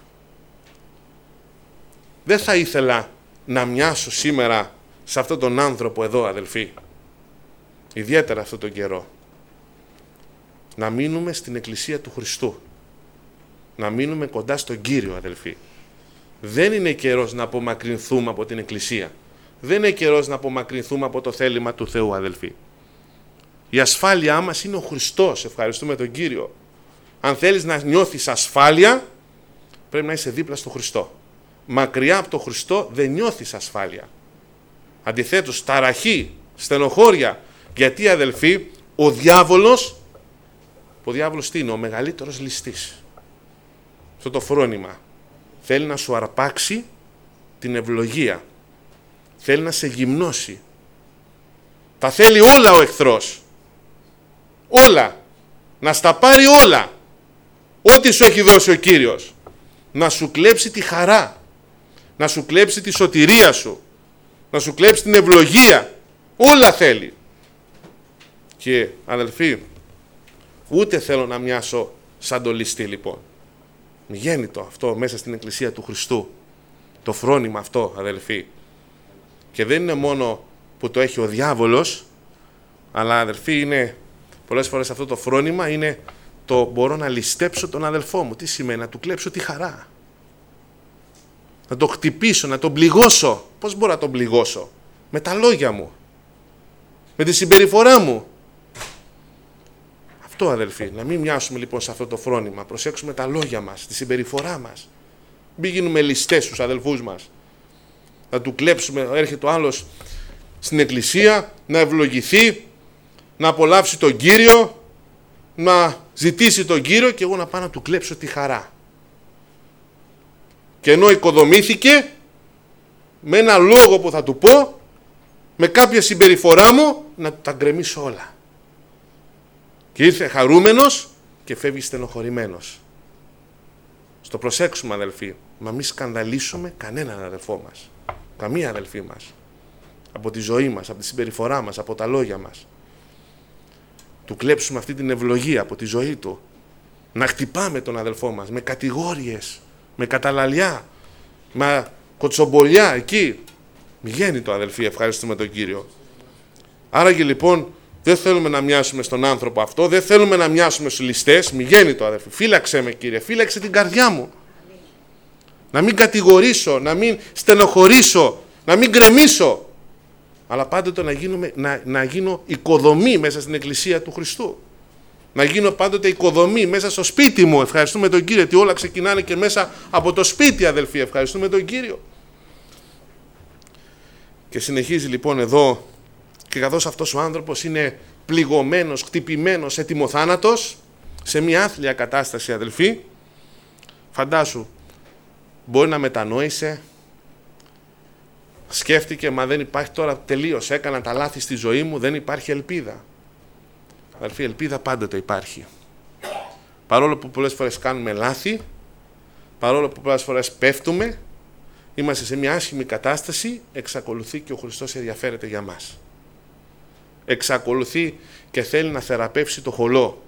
Δεν θα ήθελα να μοιάσω σήμερα σε αυτόν τον άνθρωπο εδώ αδελφοί. Ιδιαίτερα αυτόν τον καιρό. Να μείνουμε στην Εκκλησία του Χριστού. Να μείνουμε κοντά στον Κύριο αδελφοί. Δεν είναι καιρός να απομακρυνθούμε από την Εκκλησία. Δεν είναι καιρός να απομακρυνθούμε από το θέλημα του Θεού αδελφοί. Η ασφάλειά μας είναι ο Χριστός. Ευχαριστούμε τον Κύριο. Αν θέλεις να νιώθεις ασφάλεια, πρέπει να είσαι δίπλα στο Χριστό. Μακριά από τον Χριστό δεν νιώθεις ασφάλεια. Αντιθέτως, ταραχή, στενοχώρια. Γιατί, αδελφοί, ο διάβολος τι είναι? Ο μεγαλύτερος ληστής. Αυτό το φρόνημα θέλει να σου αρπάξει την ευλογία. Θέλει να σε γυμνώσει. Τα θέλει όλα ο εχθρός. Όλα. Να στα πάρει όλα. Ό,τι σου έχει δώσει ο Κύριος. Να σου κλέψει τη χαρά. Να σου κλέψει τη σωτηρία σου. Να σου κλέψει την ευλογία. Όλα θέλει. Και αδελφοί, ούτε θέλω να μοιάσω σαν το ληστή λοιπόν. Γέννητο αυτό μέσα στην Εκκλησία του Χριστού. Το φρόνημα αυτό, αδελφοί. Και δεν είναι μόνο που το έχει ο διάβολος, αλλά, αδελφοί, είναι πολλές φορές αυτό το φρόνημα είναι το μπορώ να ληστέψω τον αδελφό μου. Τι σημαίνει? Να του κλέψω τη χαρά. Να το χτυπήσω, να τον πληγώσω. Πώς μπορώ να τον πληγώσω? Με τα λόγια μου. Με τη συμπεριφορά μου. Αυτό, αδελφοί, να μην μοιάσουμε λοιπόν σε αυτό το φρόνημα. Προσέξουμε τα λόγια μας, τη συμπεριφορά μας. Μην γίνουμε ληστές στους αδελφούς μας. Να του κλέψουμε, έρχεται ο άλλος στην εκκλησία, να ευλογηθεί, να απολαύσει τον Κύριο, να ζητήσει τον Κύριο και εγώ να πάω να του κλέψω τη χαρά. Και ενώ οικοδομήθηκε, με ένα λόγο που θα του πω, με κάποια συμπεριφορά μου, να τα γκρεμίσω όλα. Και ήρθε χαρούμενος και φεύγει στενοχωρημένος. Στο προσέξουμε, αδελφοί, να μην σκανδαλίσουμε κανέναν αδελφό μας. Καμία αδελφή μας. Από τη ζωή μας, από τη συμπεριφορά μας, από τα λόγια μας. Του κλέψουμε αυτή την ευλογία από τη ζωή του. Να χτυπάμε τον αδελφό μας με κατηγόριες, με καταλαλιά, με κοτσομπολιά εκεί. Μη γίνει το, αδελφοί, ευχαριστούμε τον Κύριο. Άρα και λοιπόν δεν θέλουμε να μοιάσουμε στον άνθρωπο αυτό, δεν θέλουμε να μοιάσουμε στους ληστές. Μη γίνει το, αδελφοί. Φύλαξε με, Κύριε, φύλαξε την καρδιά μου. Να μην κατηγορήσω, να μην στενοχωρήσω, να μην γκρεμίσω. Αλλά πάντοτε να γίνω οικοδομή μέσα στην Εκκλησία του Χριστού. Να γίνω πάντοτε οικοδομή μέσα στο σπίτι μου. Ευχαριστούμε τον Κύριο, ότι όλα ξεκινάνε και μέσα από το σπίτι, αδελφοί. Ευχαριστούμε τον Κύριο. Και συνεχίζει λοιπόν εδώ, και καθώς αυτός ο άνθρωπος είναι πληγωμένος, χτυπημένος, ετοιμοθάνατος, σε μια άθλια κατάσταση, αδελφοί, φαντάσου, μπορεί να μετανόησε, σκέφτηκε, μα δεν υπάρχει τώρα, τελείως, έκανα τα λάθη στη ζωή μου, δεν υπάρχει ελπίδα. Αδελφοί, ελπίδα πάντοτε υπάρχει. Παρόλο που πολλές φορές κάνουμε λάθη, παρόλο που πολλές φορές πέφτουμε, είμαστε σε μια άσχημη κατάσταση, εξακολουθεί και ο Χριστός ενδιαφέρεται για μας. Εξακολουθεί και θέλει να θεραπεύσει το χολό.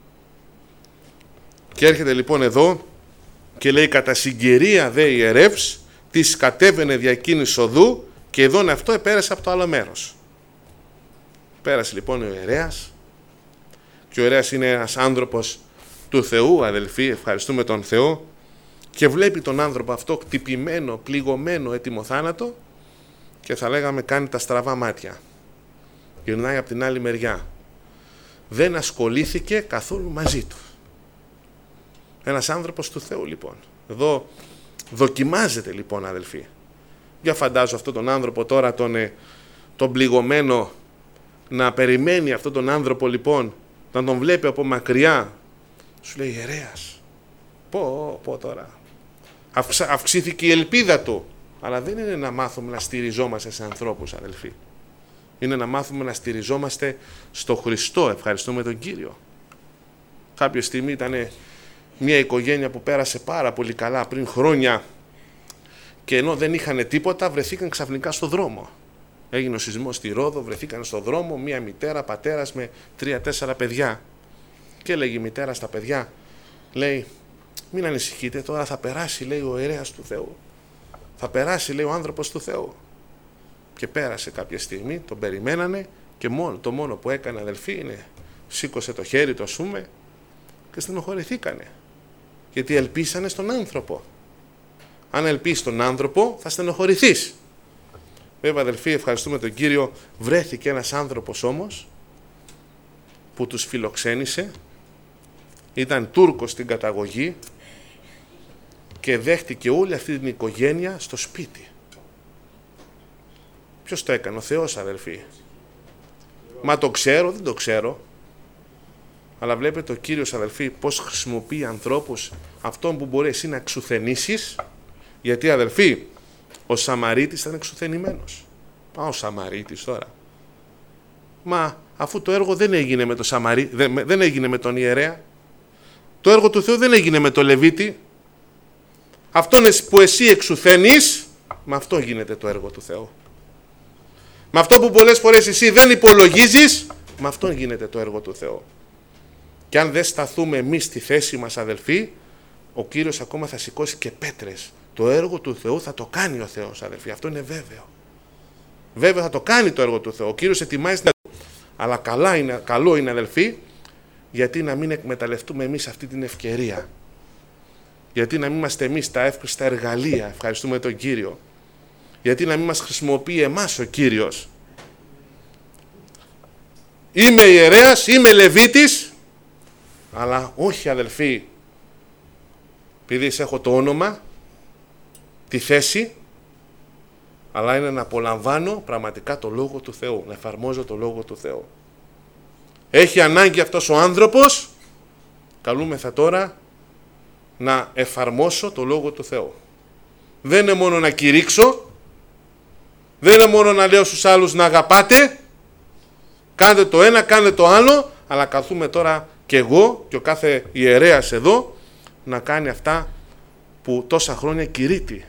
Και έρχεται λοιπόν εδώ και λέει, κατά συγκυρία δε ιερεύς, της κατέβαινε δια εκείνης οδού, και εδώ αυτό επέρασε από το άλλο μέρος. Πέρασε λοιπόν ο ιερέας, και ο ιερέας είναι ένας άνθρωπος του Θεού, αδελφοί, ευχαριστούμε τον Θεό, και βλέπει τον άνθρωπο αυτό χτυπημένο, πληγωμένο, έτοιμο θάνατο, και θα λέγαμε κάνει τα στραβά μάτια. Γυρνάει από την άλλη μεριά. Δεν ασχολήθηκε καθόλου μαζί του. Ένας άνθρωπος του Θεού λοιπόν. Εδώ δοκιμάζεται λοιπόν, αδελφοί. Για φαντάζω αυτόν τον άνθρωπο τώρα, τον πληγωμένο, να περιμένει αυτόν τον άνθρωπο λοιπόν, να τον βλέπει από μακριά. Σου λέει, ιερέας, πω τώρα. Αυξήθηκε η ελπίδα του. Αλλά δεν είναι να μάθουμε να στηριζόμαστε σε ανθρώπους, αδελφοί. Είναι να μάθουμε να στηριζόμαστε στο Χριστό. Ευχαριστούμε τον Κύριο. Κάποια στιγμή ήταν μια οικογένεια που πέρασε πάρα πολύ καλά πριν χρόνια, και ενώ δεν είχαν τίποτα, βρεθήκαν ξαφνικά στο δρόμο. Έγινε ο σεισμός στη Ρόδο, βρεθήκαν στο δρόμο, μια μητέρα, πατέρας με 3-4 παιδιά. Και έλεγε η μητέρα στα παιδιά, λέει, μην ανησυχείτε, τώρα θα περάσει, λέει, ο ιερέας του Θεού. Θα περάσει, λέει, ο άνθρωπος του Θεού. Και πέρασε κάποια στιγμή, τον περιμένανε, και το μόνο που έκανε, αδελφοί, είναι σήκωσε το χέρι, το σούμε, και στενοχωρηθήκανε. Γιατί ελπίσανε στον άνθρωπο. Αν ελπίσεις τον άνθρωπο, θα στενοχωρηθείς. Βέβαια, αδελφοί, ευχαριστούμε τον Κύριο, βρέθηκε ένας άνθρωπος όμως που τους φιλοξένησε, ήταν Τούρκος στην καταγωγή, και δέχτηκε όλη αυτή την οικογένεια στο σπίτι. Ποιος το έκανε? Ο Θεός, αδελφοί. Μα το ξέρω, δεν το ξέρω. Αλλά βλέπετε ο Κύριος, αδελφοί, πώς χρησιμοποιεί ανθρώπους, αυτόν που μπορεί εσύ να εξουθενήσεις. Γιατί, αδελφοί, ο Σαμαρίτης ήταν εξουθενημένος. Ο Σαμαρίτης τώρα. Μα αφού το έργο δεν έγινε με τον δεν έγινε με τον ιερέα, το έργο του Θεού δεν έγινε με τον Λεβίτη. Αυτόν που εσύ εξουθενείς, με αυτό γίνεται το έργο του Θεού. Με αυτό που πολλές φορές εσύ δεν υπολογίζεις, με αυτό γίνεται το έργο του Θεού. Και αν δεν σταθούμε εμείς στη θέση μας, αδελφοί, ο Κύριος ακόμα θα σηκώσει και πέτρες. Το έργο του Θεού θα το κάνει ο Θεός, αδελφοί. Αυτό είναι βέβαιο. Βέβαια θα το κάνει το έργο του Θεού. Ο Κύριος ετοιμάζει. Αλλά καλό είναι, αδελφοί, γιατί να μην εκμεταλλευτούμε εμείς αυτή την ευκαιρία. Γιατί να μην είμαστε εμείς τα εύκριστα εργαλεία. Ευχαριστούμε τον Κύριο. Γιατί να μην μας χρησιμοποιεί εμάς ο Κύριος. Είμαι ιερέας, είμαι Λεβίτης, αλλά όχι, αδελφοί, επειδή έχω το όνομα, τη θέση, αλλά είναι να απολαμβάνω πραγματικά το Λόγο του Θεού, να εφαρμόζω το Λόγο του Θεού. Έχει ανάγκη αυτός ο άνθρωπος, καλούμεθα τώρα να εφαρμόσω το Λόγο του Θεού. Δεν είναι μόνο να κηρύξω, δεν είναι μόνο να λέω στους άλλους να αγαπάτε, κάντε το ένα, κάντε το άλλο, αλλά καθούμε τώρα και εγώ και ο κάθε ιερέας εδώ να κάνει αυτά που τόσα χρόνια κηρύττει.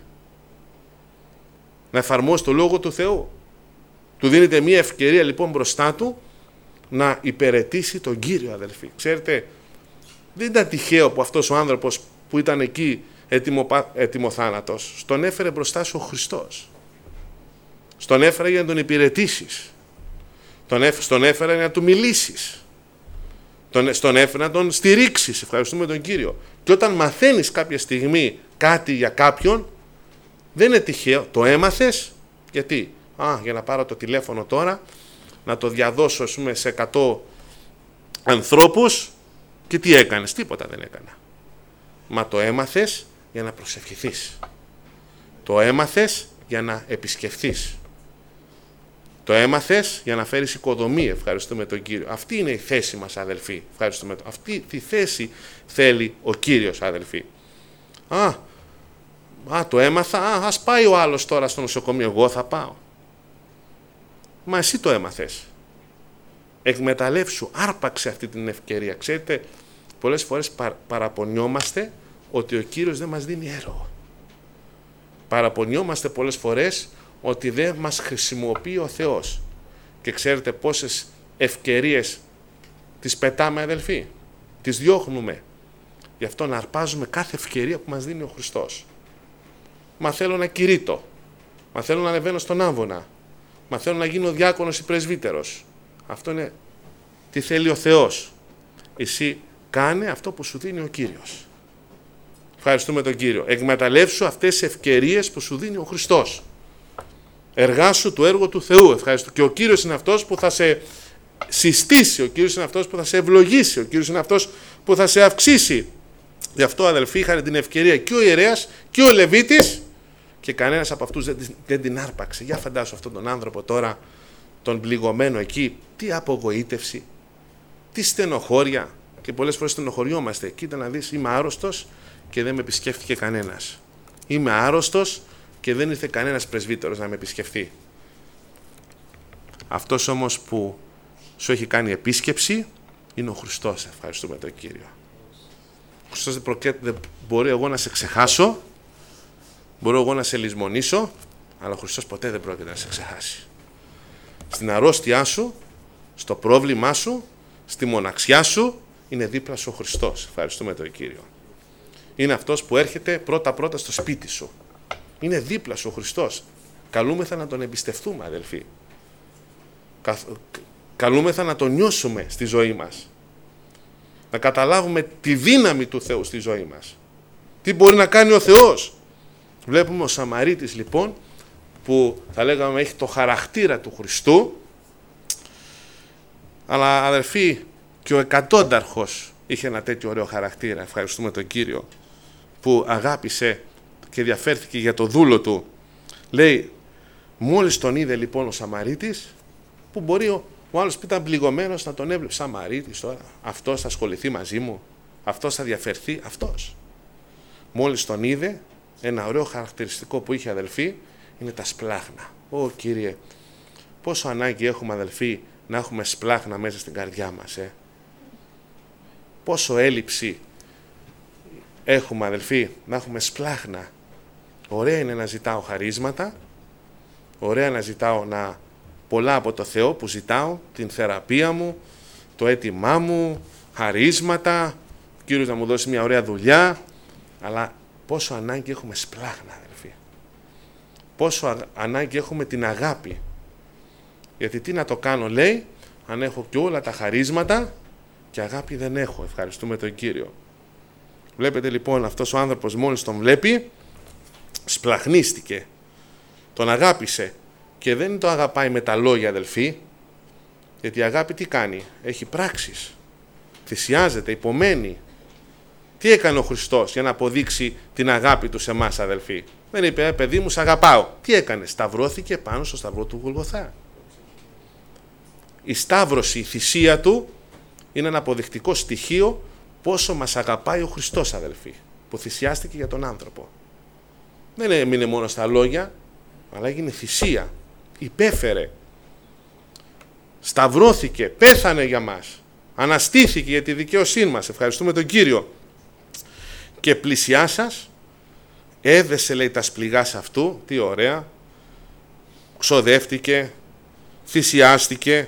Να εφαρμόσει το Λόγο του Θεού. Του δίνεται μια ευκαιρία λοιπόν μπροστά του να υπηρετήσει τον Κύριο, αδελφοί. Ξέρετε, δεν ήταν τυχαίο που αυτός ο άνθρωπος που ήταν εκεί έτοιμο θάνατος, στον έφερε μπροστά σου ο Χριστός. Στον έφερε για να τον υπηρετήσεις. Στον έφερε για να του μιλήσεις. Στον έφερε να τον στηρίξεις. Ευχαριστούμε τον Κύριο. Και όταν μαθαίνεις κάποια στιγμή κάτι για κάποιον, δεν είναι τυχαίο. Το έμαθες. Γιατί? Για να πάρω το τηλέφωνο τώρα, να το διαδώσω, ας πούμε, σε 100 ανθρώπους και τι έκανες? Τίποτα δεν έκανα. Μα το έμαθες για να προσευχηθείς. Το έμαθες για να επισκεφθείς. Το έμαθες για να φέρεις οικοδομή. Ευχαριστούμε τον Κύριο. Αυτή είναι η θέση μας, αδελφοί. Ευχαριστούμε. Αυτή τη θέση θέλει ο Κύριος, αδελφοί. Το έμαθα. Ας πάει ο άλλος τώρα στο νοσοκομείο. Εγώ θα πάω. Μα εσύ το έμαθες. Εκμεταλλεύσου. Άρπαξε αυτή την ευκαιρία. Ξέρετε, πολλές φορές παραπονιόμαστε ότι ο Κύριος δεν μας δίνει έργο. Παραπονιόμαστε πολλές φορές ότι δεν μας χρησιμοποιεί ο Θεός. Και ξέρετε πόσες ευκαιρίες τις πετάμε, αδελφοί. Τις διώχνουμε. Γι' αυτό να αρπάζουμε κάθε ευκαιρία που μας δίνει ο Χριστός. Μα θέλω να κηρύττω. Μα θέλω να ανεβαίνω στον άμβονα. Μα θέλω να γίνω διάκονος ή πρεσβύτερος. Αυτό είναι τι θέλει ο Θεός. Εσύ κάνε αυτό που σου δίνει ο Κύριος. Ευχαριστούμε τον Κύριο. Εκμεταλλεύσου αυτές τις ευκαιρίες που σου δίνει ο Χριστός. Εργάσου το έργο του Θεού. Ευχαριστώ. Και ο Κύριος είναι αυτός που θα σε συστήσει. Ο Κύριος είναι αυτός που θα σε ευλογήσει. Ο Κύριος είναι αυτός που θα σε αυξήσει. Γι' αυτό, αδελφοί, είχαν την ευκαιρία και ο ιερέας και ο Λεβίτης και κανένας από αυτούς δεν την άρπαξε. Για φαντάσου αυτόν τον άνθρωπο τώρα, τον πληγωμένο εκεί, τι απογοήτευση, τι στενοχώρια. Και πολλές φορές στενοχωριόμαστε. Κοίτα να δεις, είμαι άρρωστος και δεν με επισκέφτηκε κανένας. Είμαι άρρωστος και δεν ήρθε κανένας πρεσβύτερος να με επισκεφθεί. Αυτός όμως που σου έχει κάνει επίσκεψη είναι ο Χριστός. Ευχαριστούμε τον Κύριο. Ο Χριστός δεν μπορεί εγώ να σε ξεχάσω, μπορώ εγώ να σε λησμονήσω, αλλά ο Χριστός ποτέ δεν πρόκειται να σε ξεχάσει. Στην αρρώστια σου, στο πρόβλημά σου, στη μοναξιά σου, είναι δίπλα σου ο Χριστός. Ευχαριστούμε τον Κύριο. Είναι αυτός που έρχεται πρώτα-πρώτα στο σπίτι σου. Είναι δίπλα σου ο Χριστός. Καλούμεθα να τον εμπιστευτούμε, αδελφοί. Καλούμεθα να τον νιώσουμε στη ζωή μας. Να καταλάβουμε τη δύναμη του Θεού στη ζωή μας. Τι μπορεί να κάνει ο Θεός. Βλέπουμε ο Σαμαρίτης λοιπόν, που θα λέγαμε έχει το χαρακτήρα του Χριστού, αλλά αδελφοί και ο εκατόνταρχος είχε ένα τέτοιο ωραίο χαρακτήρα. Ευχαριστούμε τον Κύριο. που αγάπησε και διαφέρθηκε για το δούλο του. Λέει, μόλις τον είδε λοιπόν ο Σαμαρίτης, που μπορεί ο άλλος που ήταν πληγωμένος να τον έβλεψε, Σαμαρίτης τώρα, αυτός θα ασχοληθεί μαζί μου, αυτός θα διαφερθεί, αυτός. Μόλις τον είδε, ένα ωραίο χαρακτηριστικό που είχε, αδελφοί, είναι τα σπλάχνα. Ω Κύριε, πόσο ανάγκη έχουμε, αδελφοί, να έχουμε σπλάχνα μέσα στην καρδιά μας, Πόσο έλλειψη έχουμε, αδελφοί, να έχουμε σπλάχνα. Ωραία είναι να ζητάω χαρίσματα, ωραία να ζητάω πολλά από το Θεό που ζητάω, την θεραπεία μου, το αίτημά μου, χαρίσματα, ο Κύριος να μου δώσει μια ωραία δουλειά, αλλά πόσο ανάγκη έχουμε σπλάχνα, αδελφοί. Πόσο ανάγκη έχουμε την αγάπη. Γιατί τι να το κάνω, λέει, αν έχω και όλα τα χαρίσματα και αγάπη δεν έχω. Ευχαριστούμε τον Κύριο. Βλέπετε λοιπόν, αυτός ο άνθρωπος μόλις τον βλέπει, σπλαχνίστηκε. Τον αγάπησε. Και δεν το αγαπάει με τα λόγια, αδελφοί, γιατί η αγάπη τι κάνει? Έχει πράξεις. Θυσιάζεται, υπομένει. Τι έκανε ο Χριστός για να αποδείξει την αγάπη του σε εμάς, αδελφοί? Δεν είπε, παιδί μου, σ' αγαπάω. Τι έκανε? Σταυρώθηκε πάνω στο σταυρό του Γολγοθά. Η σταύρωση, η θυσία του είναι ένα αποδεικτικό στοιχείο πόσο μας αγαπάει ο Χριστός, αδελφοί, που θυσιάστηκε για τον άνθρωπο. Δεν έμεινε μόνο στα λόγια, αλλά έγινε θυσία. Υπέφερε. Σταυρώθηκε, πέθανε για μας. Αναστήθηκε για τη δικαίωσή μας. Ευχαριστούμε τον Κύριο. Και πλησιάσας, έδεσε, λέει, τα σπληγάς αυτού. Τι ωραία. Ξοδεύτηκε, θυσιάστηκε,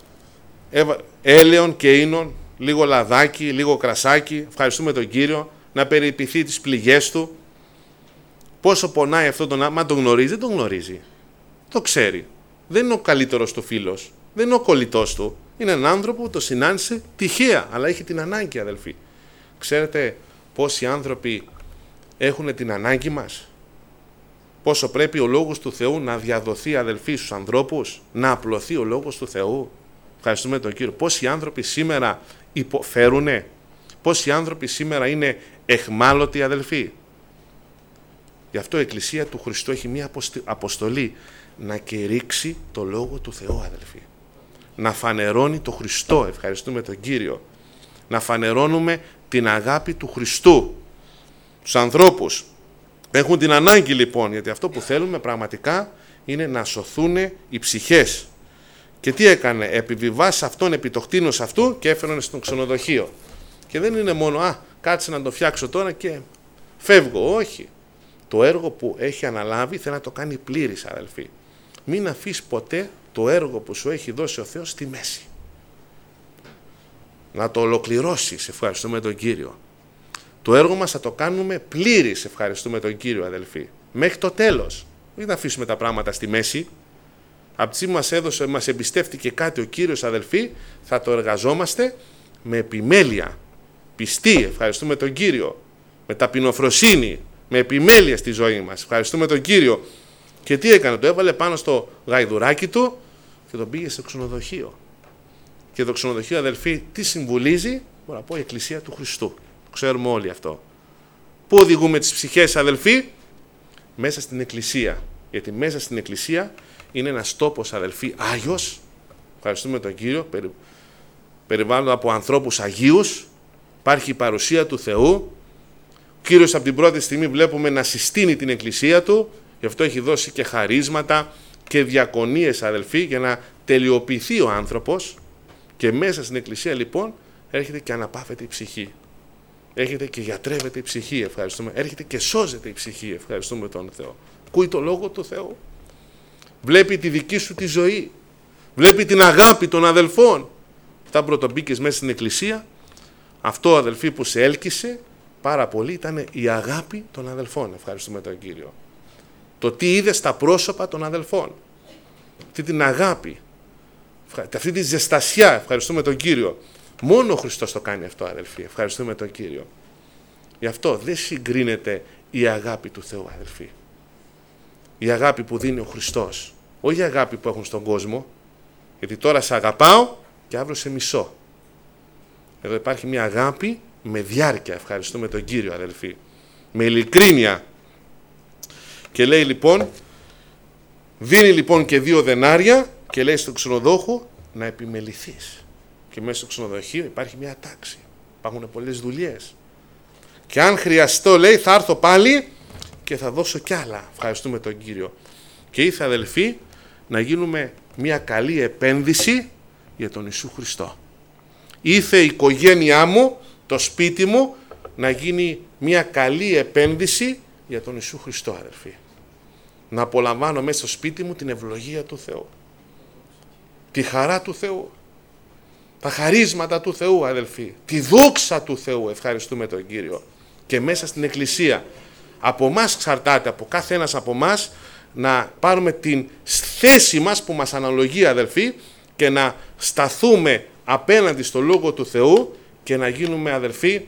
έλεον και ίνων, λίγο λαδάκι, λίγο κρασάκι. Ευχαριστούμε τον Κύριο, να περιποιηθεί τις πληγές του. Πόσο πονάει αυτόν τον άνθρωπο? Μα τον γνωρίζει? Δεν τον γνωρίζει. Το ξέρει. Δεν είναι ο καλύτερος του φίλος. Δεν είναι ο κολλητός του. Είναι έναν άνθρωπο που το συνάντησε τυχαία, αλλά έχει την ανάγκη, αδελφοί. Ξέρετε πόσοι άνθρωποι έχουν την ανάγκη μας? Πόσο πρέπει ο Λόγος του Θεού να διαδοθεί, αδελφοί, στους ανθρώπους, να απλωθεί ο Λόγος του Θεού. Ευχαριστούμε τον Κύριο. Πόσοι άνθρωποι σήμερα υποφέρουνε? Πόσοι άνθρωποι σήμερα είναι εχμάλωτοι, αδελφοί? Γι' αυτό η Εκκλησία του Χριστού έχει μία αποστολή, να κηρύξει το Λόγο του Θεού, αδελφοί. Να φανερώνει το Χριστό. Ευχαριστούμε τον Κύριο. Να φανερώνουμε την αγάπη του Χριστού στους ανθρώπους. Έχουν την ανάγκη λοιπόν, γιατί αυτό που θέλουμε πραγματικά είναι να σωθούν οι ψυχές. Και τι έκανε? Επιβιβάσει αυτόν επί το κτήνος αυτού και έφεραν στο ξενοδοχείο. Και δεν είναι μόνο, κάτσε να το φτιάξω τώρα και φεύγω. Όχι. Το έργο που έχει αναλάβει θέλει να το κάνει πλήρης, αδελφοί. Μην αφήσεις ποτέ το έργο που σου έχει δώσει ο Θεός στη μέση. Να το ολοκληρώσεις. Ευχαριστούμε τον Κύριο. Το έργο μας θα το κάνουμε πλήρης. Ευχαριστούμε τον Κύριο, αδελφοί. Μέχρι το τέλος. Μην αφήσουμε τα πράγματα στη μέση. Από τη στιγμή μας εμπιστεύτηκε κάτι ο Κύριος, αδελφοί, θα το εργαζόμαστε με επιμέλεια. Πιστή. Ευχαριστούμε τον Κύριο. Με ταπεινοφροσύνη. Με επιμέλεια στη ζωή μας. Ευχαριστούμε τον Κύριο. Και τι έκανε? Το έβαλε πάνω στο γαϊδουράκι του και τον πήγε στο ξενοδοχείο. Και το ξενοδοχείο, αδελφοί, τι συμβουλίζει? Μπορώ να πω, η Εκκλησία του Χριστού. Το ξέρουμε όλοι αυτό. Πού οδηγούμε τις ψυχές, αδελφοί? Μέσα στην Εκκλησία. Γιατί μέσα στην Εκκλησία είναι ένας τόπος, αδελφοί, Άγιος. Ευχαριστούμε τον Κύριο. Περιβάλλον από ανθρώπους αγίους. Υπάρχει η παρουσία του Θεού. Ο Κύριος από την πρώτη στιγμή βλέπουμε να συστήνει την Εκκλησία του. Γι' αυτό έχει δώσει και χαρίσματα και διακονίες, αδελφοί, για να τελειοποιηθεί ο άνθρωπος. Και μέσα στην Εκκλησία λοιπόν έρχεται και αναπαύεται η ψυχή. Έρχεται και γιατρεύεται η ψυχή, ευχαριστούμε. Έρχεται και σώζεται η ψυχή, ευχαριστούμε τον Θεό. Ακούει το Λόγο του Θεού. Βλέπει τη δική σου τη ζωή. Βλέπει την αγάπη των αδελφών. Αυτά που μπήκες μέσα στην Εκκλησία, αυτό, αδελφοί, που σε έλκυσε πάρα πολύ ήταν η αγάπη των αδελφών. Ευχαριστούμε τον Κύριο. Το τι είδες στα πρόσωπα των αδελφών. Αυτή την αγάπη. Αυτή τη ζεστασιά. Ευχαριστούμε τον Κύριο. Μόνο ο Χριστός το κάνει αυτό, αδελφοί. Ευχαριστούμε τον Κύριο. Γι' αυτό δεν συγκρίνεται η αγάπη του Θεού, αδελφοί. Η αγάπη που δίνει ο Χριστός. Όχι η αγάπη που έχουν στον κόσμο. Γιατί τώρα σε αγαπάω και αύριο σε μισώ. Εδώ υπάρχει μια αγάπη με διάρκεια. Ευχαριστούμε τον Κύριο, αδελφοί. με ειλικρίνεια. Και λέει λοιπόν, δίνει λοιπόν και 2 δενάρια και λέει στον ξενοδόχο να επιμεληθείς. Και μέσα στο ξενοδοχείο υπάρχει μια τάξη. Υπάρχουν πολλές δουλειές. Και αν χρειαστώ, λέει, θα έρθω πάλι και θα δώσω κι άλλα. Ευχαριστούμε τον Κύριο. Και ήρθε, αδελφοί, να γίνουμε μια καλή επένδυση για τον Ιησού Χριστό. Ήρθε η οικογένειά μου, το σπίτι μου, να γίνει μια καλή επένδυση για τον Ιησού Χριστό, αδελφοί. Να απολαμβάνω μέσα στο σπίτι μου την ευλογία του Θεού. Τη χαρά του Θεού. Τα χαρίσματα του Θεού, αδελφοί. Τη δόξα του Θεού. Ευχαριστούμε τον Κύριο. Και μέσα στην Εκκλησία. Από εμάς εξαρτάται, από κάθε ένας από εμάς, να πάρουμε την θέση μας που μας αναλογεί, αδελφοί, και να σταθούμε απέναντι στο Λόγο του Θεού και να γίνουμε, αδελφοί,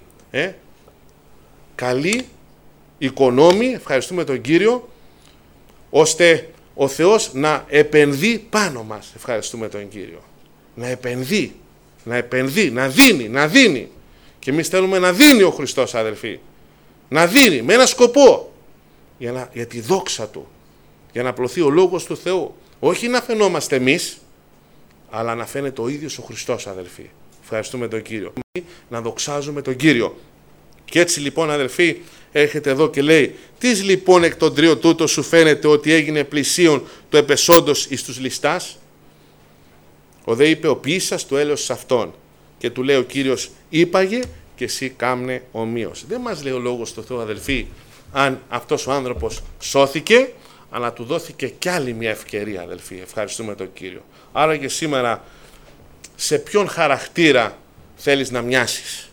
καλοί, οικονόμοι, ευχαριστούμε τον Κύριο, ώστε ο Θεός να επενδύει πάνω μας. Ευχαριστούμε τον Κύριο. Να επενδύει, να δίνει. Και εμείς θέλουμε να δίνει ο Χριστός, αδελφοί. Να δίνει με ένα σκοπό. Για τη δόξα Του. Για να απλωθεί ο Λόγος του Θεού. Όχι να φαινόμαστε εμείς, αλλά να φαίνεται ο ίδιος ο Χριστός, αδελφοί. Ευχαριστούμε τον Κύριο. Να δοξάζουμε τον Κύριο. Και έτσι λοιπόν, αδελφοί, έρχεται εδώ και λέει, «Τις λοιπόν εκ των τριών τούτων σου φαίνεται ότι έγινε πλησίον το επεσόντος εις τους ληστάς?» Ο δε είπε, «Ο ποιήσας του έλεος αυτόν». Και του λέει ο Κύριος, «Είπαγε και εσύ κάμνε ομοίως». Δεν μας λέει ο Λόγος του Θεού, αδελφοί, αν αυτός ο άνθρωπος σώθηκε, αλλά του δόθηκε κι άλλη μια ευκαιρία, αδελφοί. Ευχαριστούμε τον Κύριο. Άρα και σήμερα, σε ποιον χαρακτήρα θέλεις να μοιάσεις?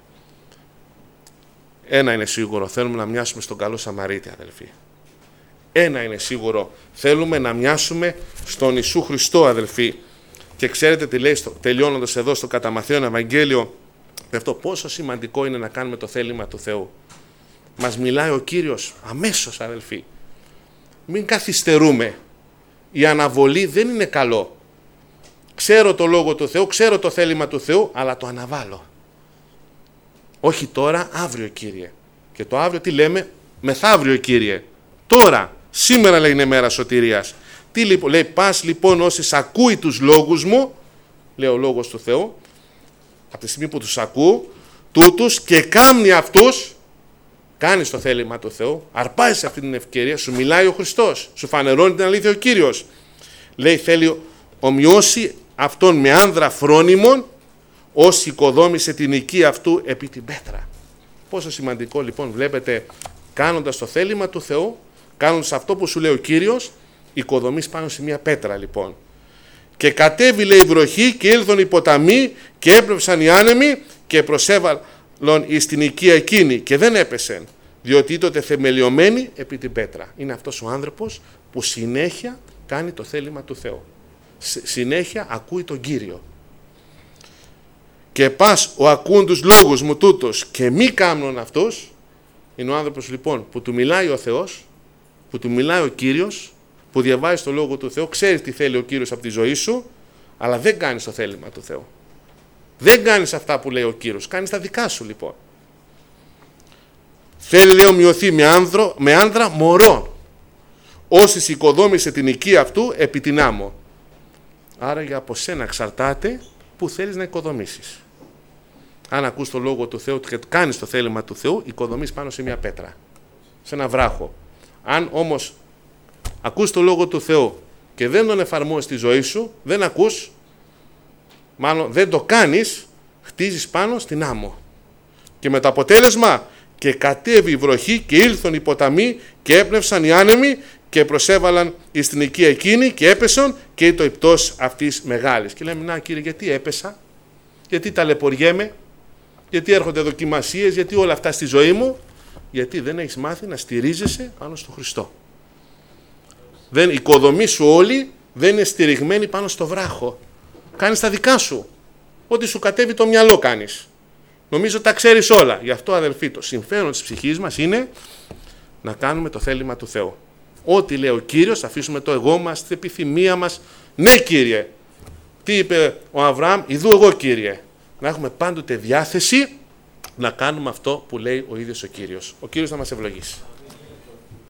Ένα είναι σίγουρο, θέλουμε να μοιάσουμε στον καλό Σαμαρίτη, αδελφοί. Ένα είναι σίγουρο, θέλουμε να μοιάσουμε στον Ιησού Χριστό, αδελφοί. Και ξέρετε τι λέει, τελειώνοντας εδώ στο κατά Μαθαίον Ευαγγέλιο, αυτό πόσο σημαντικό είναι να κάνουμε το θέλημα του Θεού. Μας μιλάει ο Κύριος αμέσως, αδελφοί. Μην καθυστερούμε. Η αναβολή δεν είναι καλό. Ξέρω το Λόγο του Θεού, ξέρω το θέλημα του Θεού, αλλά το αναβάλω. Όχι τώρα, αύριο, Κύριε. Και το αύριο τι λέμε? Μεθαύριο, Κύριε. Τώρα, σήμερα λέει είναι μέρα σωτηρίας. Τι λοιπόν, λέει, πας λοιπόν όσοι ακούει τους λόγους μου, λέει ο Λόγος του Θεού, από τη στιγμή που τους ακούω, τούτους και κάμνει αυτούς, κάνεις το θέλημα του Θεού, αρπάζεις αυτή την ευκαιρία, σου μιλάει ο Χριστός, σου φανερώνει την αλήθεια ο Κύριος. Λέει, θέλει ομοιώσει αυτόν με άνδρα φρόνιμον, όσοι οικοδόμησε την οική αυτού επί την πέτρα. Πόσο σημαντικό λοιπόν, βλέπετε, κάνοντας το θέλημα του Θεού, κάνοντας αυτό που σου λέει ο Κύριος, οικοδομείς πάνω σε μια πέτρα λοιπόν. Και κατέβη, λέει, η βροχή και ήλθον οι ποταμοί και έπνευσαν οι άνεμοι και προσέβαλον εις την οικία εκείνη και δεν έπεσεν, διότι τότε θεμελιωμένη επί την πέτρα. Είναι αυτός ο άνθρωπος που συνέχεια κάνει το θέλημα του Θεού. Συνέχεια ακούει τον Κύριο. Και πας ο ακούν τους λόγους μου τούτος και μη κάμνον αυτός, είναι ο άνθρωπος λοιπόν που του μιλάει ο Θεός, που του μιλάει ο Κύριος, που διαβάζει το Λόγο του Θεού, ξέρεις τι θέλει ο Κύριος από τη ζωή σου, αλλά δεν κάνεις το θέλημα του Θεού. Δεν κάνεις αυτά που λέει ο Κύριος, κάνεις τα δικά σου λοιπόν. Θέλει, λέει, ομοιωθεί με άνδρα μωρών, όσοι οικοδόμησε την οικία αυτού επί την άμμο. Άρα για από σένα εξαρτάται που θέλεις να οικοδομήσεις. Αν ακούς το Λόγο του Θεού και κάνεις το θέλημα του Θεού, οικοδομείς πάνω σε μια πέτρα, σε ένα βράχο. Αν όμως ακούς το Λόγο του Θεού και δεν τον εφαρμόζεις στη ζωή σου, δεν ακούς, μάλλον δεν το κάνεις, χτίζεις πάνω στην άμμο. Και με το αποτέλεσμα, και κατέβη η βροχή και ήλθον οι ποταμοί και έπνευσαν οι άνεμοι και προσέβαλαν εις την οικία εκείνη και έπεσαν και το υπτός αυτής μεγάλης. Και λέμε, να Κύριε, γιατί έπεσα, γιατί ταλαιπωριέμαι, γιατί έρχονται δοκιμασίες, γιατί όλα αυτά στη ζωή μου? Γιατί δεν έχεις μάθει να στηρίζεσαι πάνω στο Χριστό. Η οικοδομή σου όλη δεν είναι στηριγμένη πάνω στο βράχο. Κάνεις τα δικά σου. Ό,τι σου κατέβει το μυαλό κάνεις. Νομίζω τα ξέρεις όλα. Γι' αυτό, αδελφοί, το συμφέρον της ψυχής μας είναι να κάνουμε το θέλημα του Θεού. Ό,τι λέει ο Κύριος, αφήσουμε το εγώ μας, την επιθυμία μας. Ναι, Κύριε. Τι είπε ο Αβραάμ? Ιδού εγώ, Κύριε. Να έχουμε πάντοτε διάθεση να κάνουμε αυτό που λέει ο ίδιος ο Κύριος. Ο Κύριος να μας ευλογήσει.